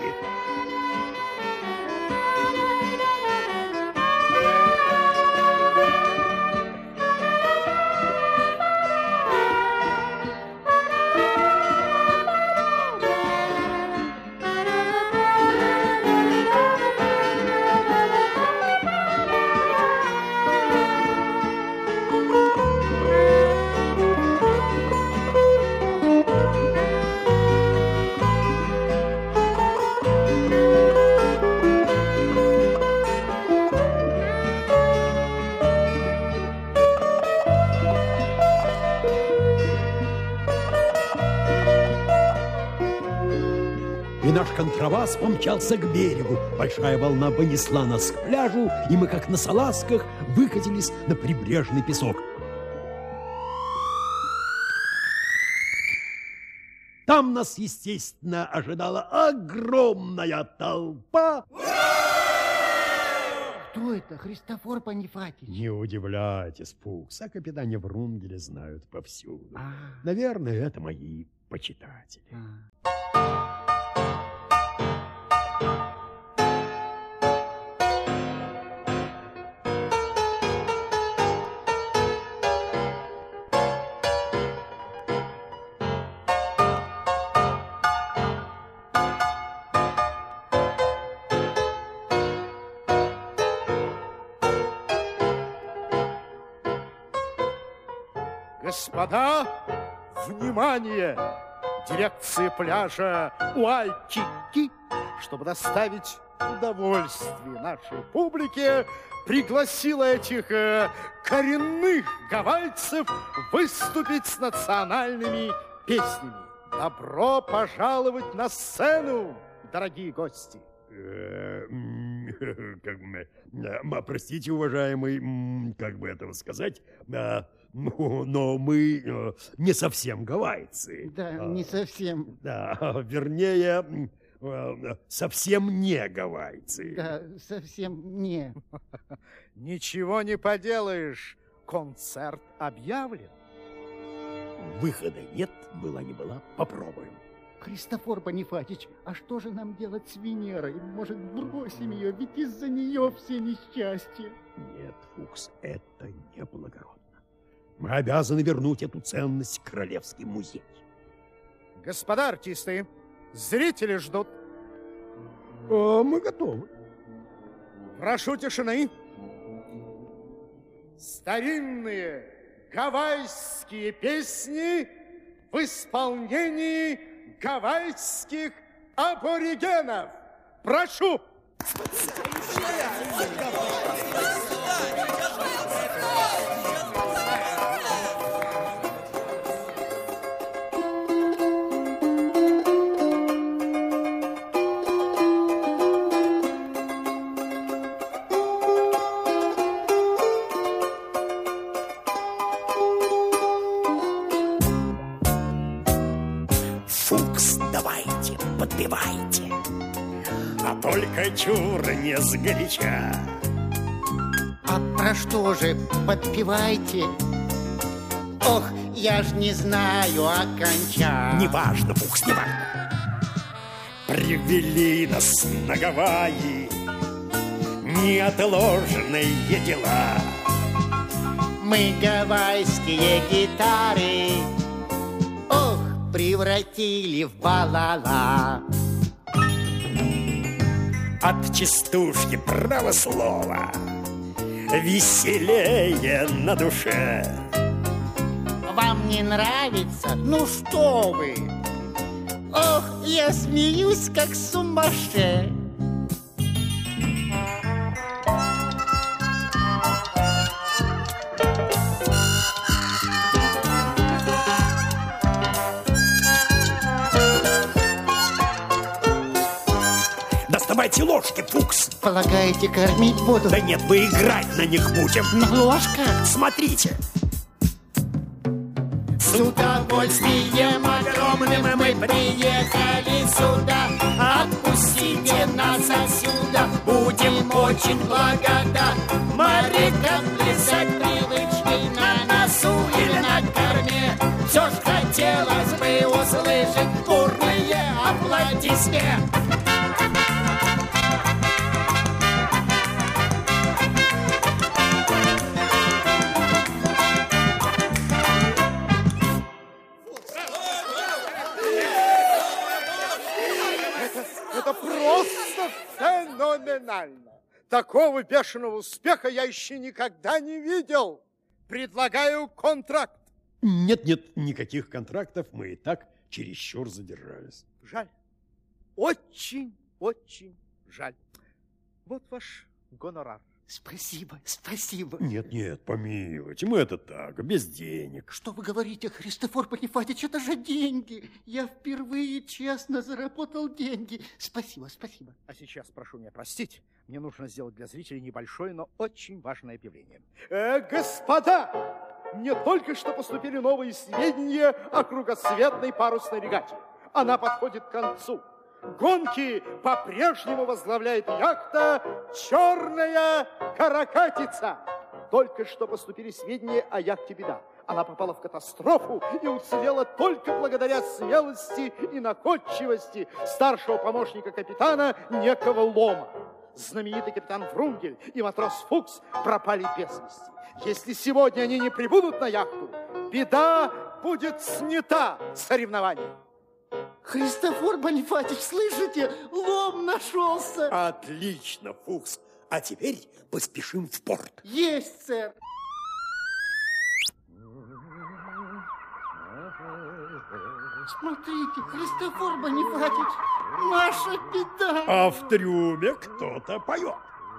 Наш контрабас помчался к берегу. Большая волна понесла нас к пляжу, и мы, как на салазках, выкатились на прибрежный песок. Там нас, естественно, ожидала огромная толпа. Кто это? Христофор Панифатич? Не удивляйтесь, Фукс, о капитане Врунгеле знают повсюду. А. Наверное, это мои почитатели. А. Господа, внимание! Дирекция пляжа Уайкики, чтобы доставить удовольствие нашей публике, пригласила этих э, коренных гавайцев выступить с национальными песнями. Добро пожаловать на сцену, дорогие гости! Как бы, простите, уважаемый, как бы этого сказать, ну, но мы не совсем гавайцы. Да, не совсем. Да, вернее, совсем не гавайцы. Да, совсем не. Ничего не поделаешь, концерт объявлен. Выхода нет, была не была, попробуем. Христофор Панифатич, а что же нам делать с Венерой? Может, бросим ее, ведь из-за нее все несчастья. Нет, Фукс, это неблагородно. Мы обязаны вернуть эту ценность в Королевский музей. Господа артисты, зрители ждут. А, мы готовы. Прошу тишины. Старинные гавайские песни в исполнении гавайских аборигенов. Прошу! Подпевайте, а только чур не сгоряча. А про что же подпевайте? Ох, я ж не знаю оконча. Неважно, Фукс, неважно. Привели нас на Гавайи неотложные дела. Мы гавайские гитары превратили в балала. От частушки право слова веселее на душе. Вам не нравится? Ну что вы? Ох, я смеюсь, как сумасшедший. Доставайте ложки, Фукс. Полагаете, кормить буду? Да нет, мы играть на них будем. На ложках? Смотрите. С удовольствием огромным мы приехали сюда. Отпустите нас отсюда, будем очень благодарны. Морякам плясать привычки на носу или на корме. Все ж хотелось бы услышать бурные аплодисменты. Это просто феноменально. Такого бешеного успеха я еще никогда не видел. Предлагаю контракт. Нет-нет, никаких контрактов. Мы и так чересчур задержались. Жаль. Очень-очень жаль. Вот ваш гонорар. Спасибо, спасибо. Нет-нет, помилуйте, мы это так, без денег. Что вы говорите, Христофор Панифатич, это же деньги. Я впервые честно заработал деньги. Спасибо, спасибо. А сейчас прошу меня простить. Мне нужно сделать для зрителей небольшое, но очень важное объявление. Э, господа, мне только что поступили новые сведения о кругосветной парусной регате. она подходит к концу. Гонки по-прежнему возглавляет яхта «Черная каракатица». Только что поступили сведения о яхте «Беда». Она попала в катастрофу и уцелела только благодаря смелости и находчивости старшего помощника капитана некого Лома. Знаменитый капитан Врунгель и матрос Фукс пропали без вести. Если сегодня они не прибудут на яхту, «Беда» будет снята с соревнований. Христофор Бонифатич, слышите? Лом нашелся. Отлично, Фукс. А теперь поспешим в порт. Есть, сэр. Смотрите, Христофор Бонифатич, наша «Беда». А в трюме кто-то поет.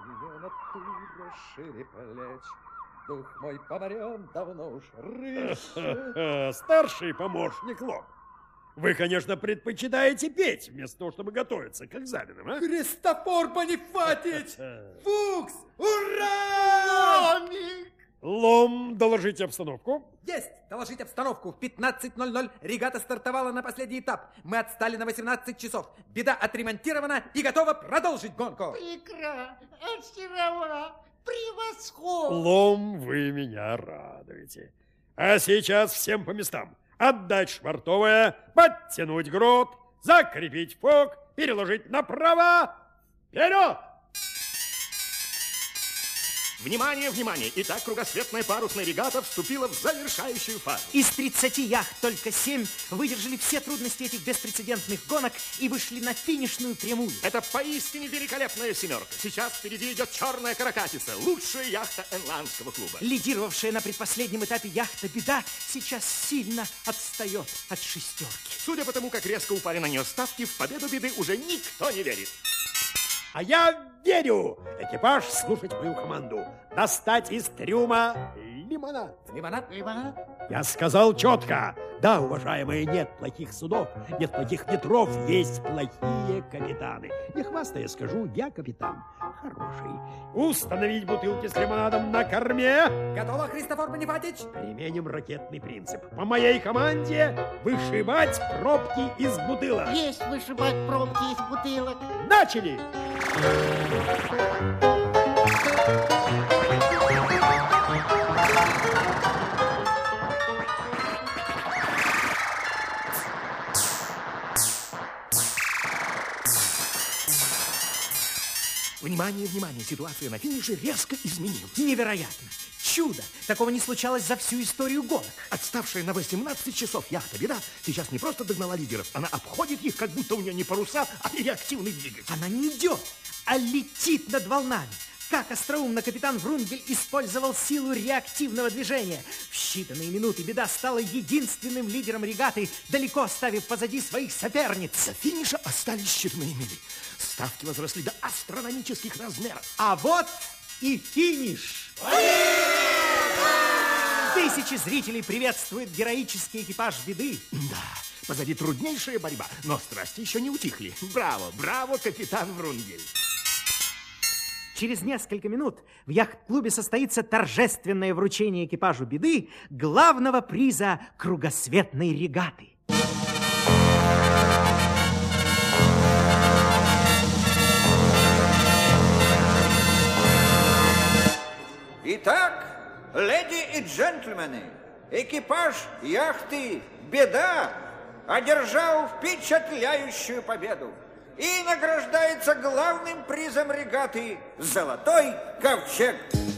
Дух мой по морям давно уж рыщет. Старший помощник Лом. Вы, конечно, предпочитаете петь, вместо того, чтобы готовиться к экзаменам, а? Христофор Бонифатич! Фукс! Ура! Ломик! Лом, доложите обстановку. Есть! Доложить обстановку. В пятнадцать ноль ноль регата стартовала на последний этап. Мы отстали на восемнадцать часов. «Беда» отремонтирована и готова продолжить гонку. Прекрасно! Очаровательно! Превосходно! Лом, вы меня радуете. А сейчас всем по местам. Отдать швартовое, подтянуть грот, закрепить фок, переложить направо. Вперед! Внимание, внимание! Итак, кругосветная парусная регата вступила в завершающую фазу. Из тридцати яхт только семь выдержали все трудности этих беспрецедентных гонок и вышли на финишную прямую. Это поистине великолепная семерка. Сейчас впереди идет «Черная каракатица», лучшая яхта Энландского клуба. Лидировавшая на предпоследнем этапе яхта «Беда» сейчас сильно отстает от шестерки. Судя по тому, как резко упали на нее ставки, в победу «Беды» уже никто не верит. А я верю! Экипаж, слушать мою команду. Достать из трюма лимонад. Лимонад? Лимонад? Я сказал четко. Да, уважаемые, нет плохих судов, нет плохих ветров, есть плохие капитаны. Не хвастая, скажу, я капитан хороший. Установить бутылки с лимонадом на корме. Готово, Христофор Бонифатич? Применим ракетный принцип. По моей команде вышибать пробки из бутылок. Есть вышибать пробки из бутылок. Начали! Внимание, внимание! Ситуация на финише резко изменилась. Невероятно! Чудо! Такого не случалось за всю историю гонок. Отставшая на восемнадцать часов яхта «Беда» сейчас не просто догнала лидеров, она обходит их, как будто у нее не паруса, а реактивный двигатель. Она не идет, а летит над волнами. Как остроумно капитан Врунгель использовал силу реактивного движения. В считанные минуты «Беда» стала единственным лидером регаты, далеко оставив позади своих соперниц. До финиша остались считанные мили. Ставки возросли до астрономических размеров. А вот и финиш! Тысячи зрителей приветствуют героический экипаж «Беды». Да, позади труднейшая борьба, но страсти еще не утихли. Браво, браво, капитан Врунгель! Через несколько минут в яхт-клубе состоится торжественное вручение экипажу «Беды» главного приза кругосветной регаты. Итак, леди и джентльмены, экипаж яхты «Беда» одержал впечатляющую победу и награждается главным призом регаты «Золотой ковчег».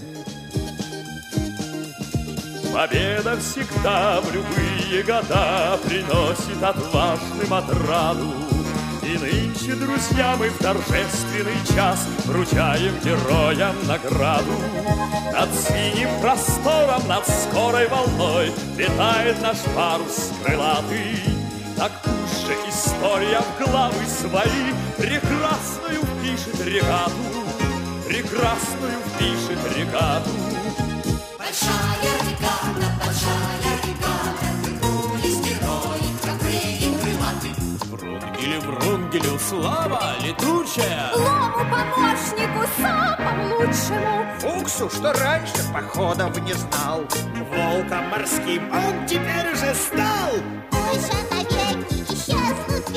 Победа всегда в любые года приносит отважным отраду. И нынче, друзья, мы в торжественный час вручаем героям награду. Над синим простором, над скорой волной летает наш парус крылатый. Так пусть же история в главы свои прекрасную впишет регату, прекрасную впишет регату. Большая регата, большая регата, вернулись герои, храбрые и крылаты. Врунгелю, Врунгелю, слава летучая! Лому помощнику самому лучшему! Фуксу, что раньше походов не знал. Волком морским он теперь уже стал. Пусть же навеки исчезнут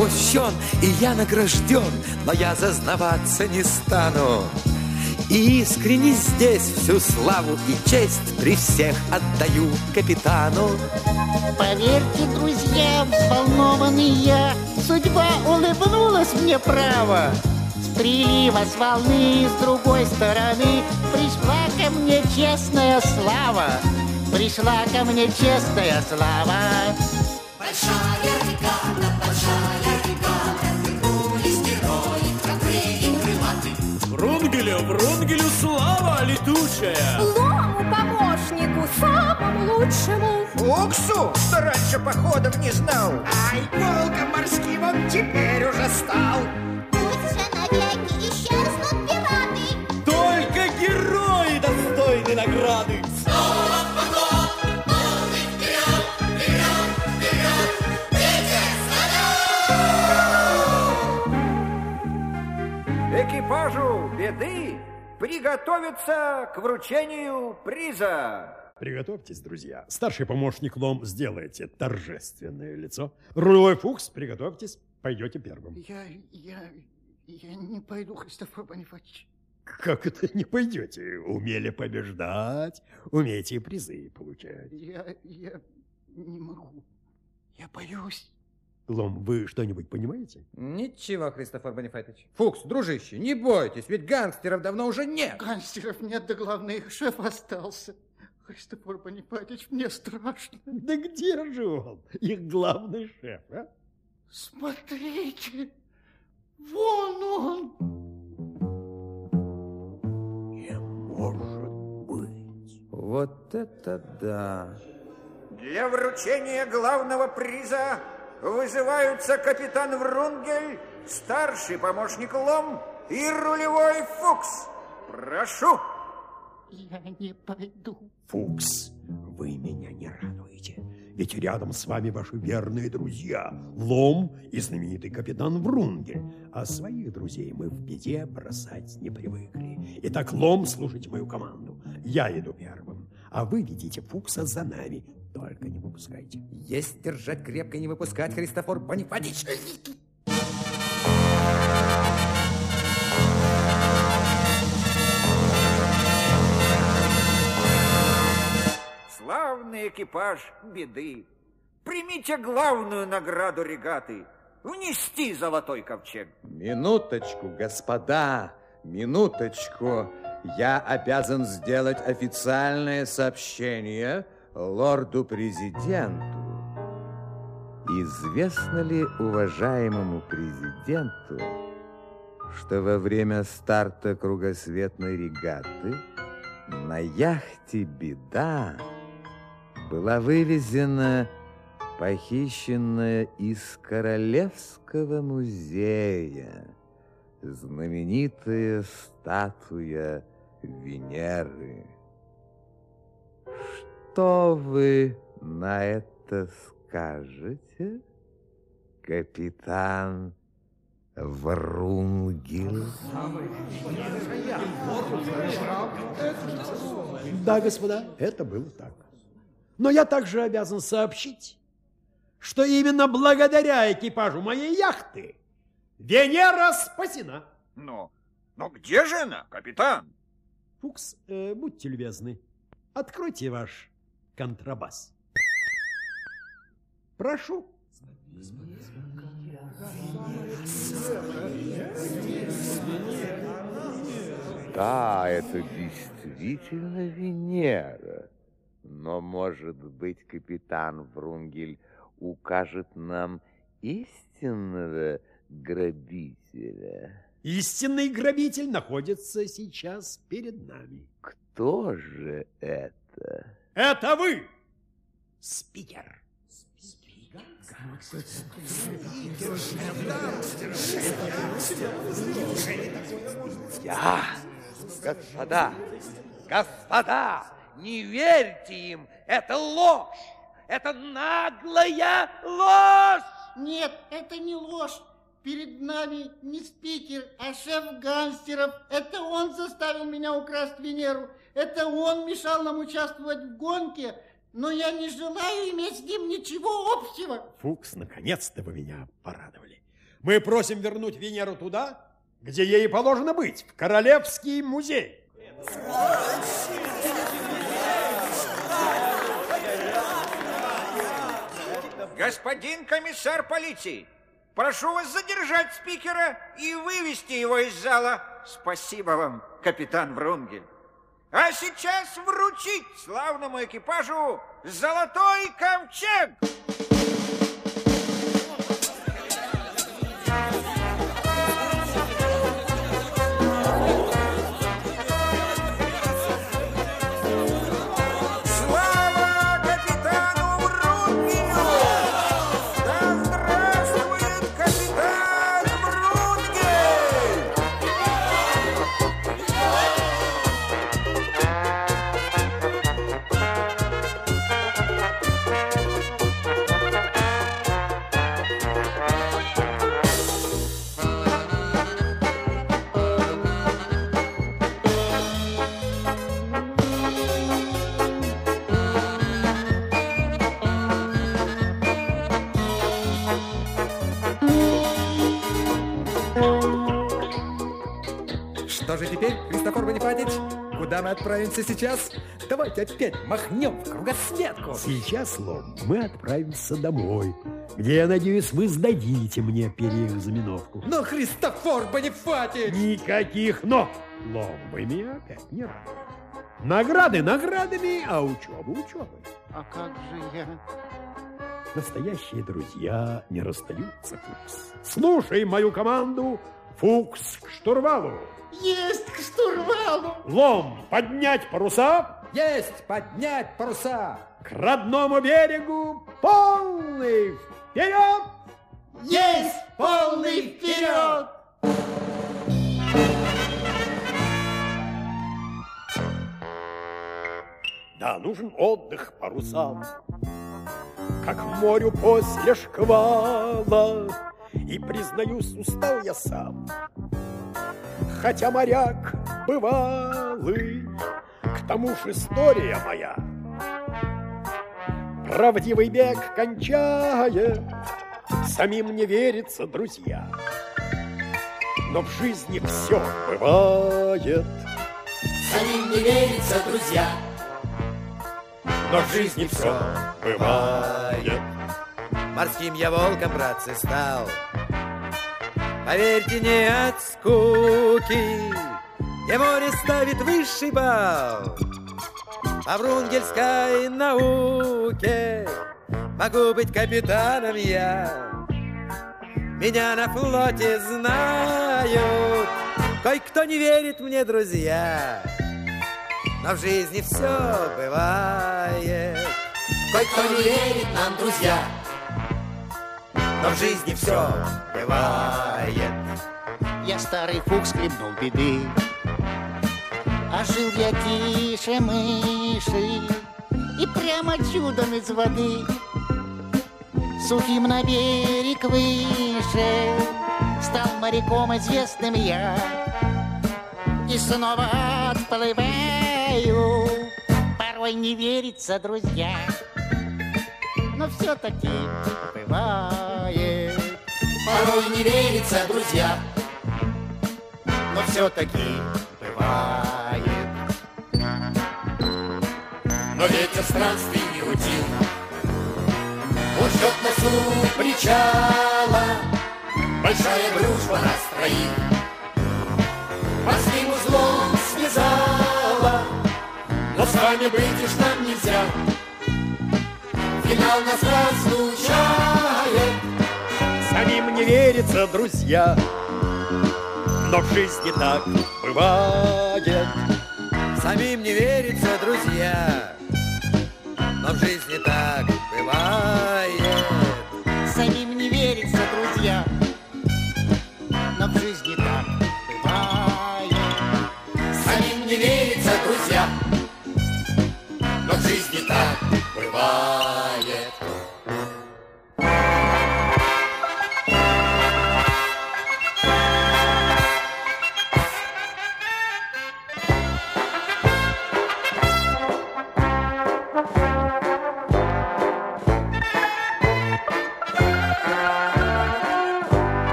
смущен, и я награжден, но я зазнаваться не стану. И искренне здесь всю славу и честь при всех отдаю капитану. Поверьте, друзья, взволнованный я, судьба улыбнулась мне право. С прилива, с волны, с другой стороны пришла ко мне честная слава. Пришла ко мне честная слава. Большая река, большая река, вернулись герои, храбрые и крылатые. Врунгелю, Врунгелю слава летучая! Лому помощнику, самому лучшему! Фуксу, что раньше походов не знал! Ай, волком морским он теперь уже стал! Пусть же навеки исчезнут пираты! Только герои достойны награды! Снова поход, полный вперед, вперед, вперед, ветер салют! Экипажу Беды приготовиться к вручению приза. Приготовьтесь, друзья. Старший помощник Лом, сделайте торжественное лицо. Рулевой Фукс, приготовьтесь, пойдете первым. Я, я, я не пойду, Христофор Бонифатич. Как это не пойдете? Умели побеждать, умеете призы получать. Я, я не могу. Я боюсь. Лом, вы что-нибудь понимаете? Ничего, Христофор Бонифатич. Фукс, дружище, не бойтесь, ведь гангстеров давно уже нет. Гангстеров нет, да главное, их шеф остался. Христофор Бонифатич, мне страшно. Да где же он, их главный шеф, а? Смотрите, вон он. Не может быть. Вот это да. Для вручения главного приза вызываются капитан Врунгель, старший помощник Лом и рулевой Фукс. Прошу. Я не пойду. Фукс, вы меня не радуете. Ведь рядом с вами ваши верные друзья Лом и знаменитый капитан Врунгель. А своих друзей мы в беде бросать не привыкли. Итак, Лом, слушайте мою команду. Я иду первым, а вы ведите Фукса за нами. Только не выпускайте. Есть держать крепко и не выпускать, Христофор Бонифатич. Славный экипаж Беды, примите главную награду регаты — внести золотой ковчег. Минуточку, господа, минуточку. Я обязан сделать официальное сообщение лорду-президенту. Известно ли уважаемому президенту, что во время старта кругосветной регаты на яхте «Беда» была вывезена похищенная из Королевского музея знаменитая статуя Венеры? Что вы на это скажете, капитан Врунгель? Да, господа, это было так. Но я также обязан сообщить, что именно благодаря экипажу моей яхты Венера спасена. Но, но где же она, капитан? Фукс, э, будьте любезны, откройте ваш контрабас. Прошу. Да, это действительно Венера. Но, может быть, капитан Врунгель укажет нам истинного грабителя? Истинный грабитель находится сейчас перед нами. Кто же это? Это вы, спикер. Я, господа, господа, не верьте им, это ложь, это наглая ложь. Нет, это не ложь. Перед нами не спикер, а шеф гангстеров. Это он заставил меня украсть Венеру. Это он мешал нам участвовать в гонке. Но я не желаю иметь с ним ничего общего. Фукс, наконец-то вы меня порадовали. Мы просим вернуть Венеру туда, где ей положено быть, в Королевский музей. Господин комиссар полиции, прошу вас задержать спикера и вывести его из зала. Спасибо вам, капитан Врунгель. А сейчас вручить славному экипажу золотой ковчег. Что же теперь, Христофор Бонифатич? Куда мы отправимся сейчас? Давайте опять махнем в кругосветку. Сейчас, Лом, мы отправимся домой, где, я надеюсь, вы сдадите мне переэкзаменовку. Но, Христофор Бонифатич! Никаких «но». Лом, вы меня опять не радуете. Награды наградами, а учеба учебой. А как же я? Настоящие друзья не расстаются, Фукс. Слушай мою команду. Фукс к штурвалу. Есть к штурвалу. Лом, поднять паруса. Есть поднять паруса. К родному берегу полный вперед. Есть полный вперед. Да, нужен отдых парусам, как морю после шквала. И, признаюсь, устал я сам, хотя моряк бывалый. К тому ж история моя правдивый бег кончает. Самим не верится, друзья, но в жизни все бывает. Самим не верится, друзья, но в жизни все бывает. Морским я волком, братцы, стал. Поверьте, не от скуки, где море ставит высший балл. По врунгельской науке могу быть капитаном я. Меня на флоте знают, кое-кто не верит мне, друзья. Но в жизни все бывает. Кое-кто не верит нам, друзья, но в жизни все бывает. Я старый Фукс хлебнул беды, а жил я тише мыши и прямо чудом из воды сухим на берег выше стал моряком известным я и снова отплываю. Порой не верится, друзья, но все-таки бывает. Порой не верится, друзья, но все-таки бывает. Но ветер странствий не утил, он ждет нас у причала. Большая дружба нас троих морским узлом связала. Но с вами быть уж нам нельзя, финал нас разлучает. Самим не верится, друзья, но в жизни так бывает. Самим не верится, друзья, но в жизни так бывает.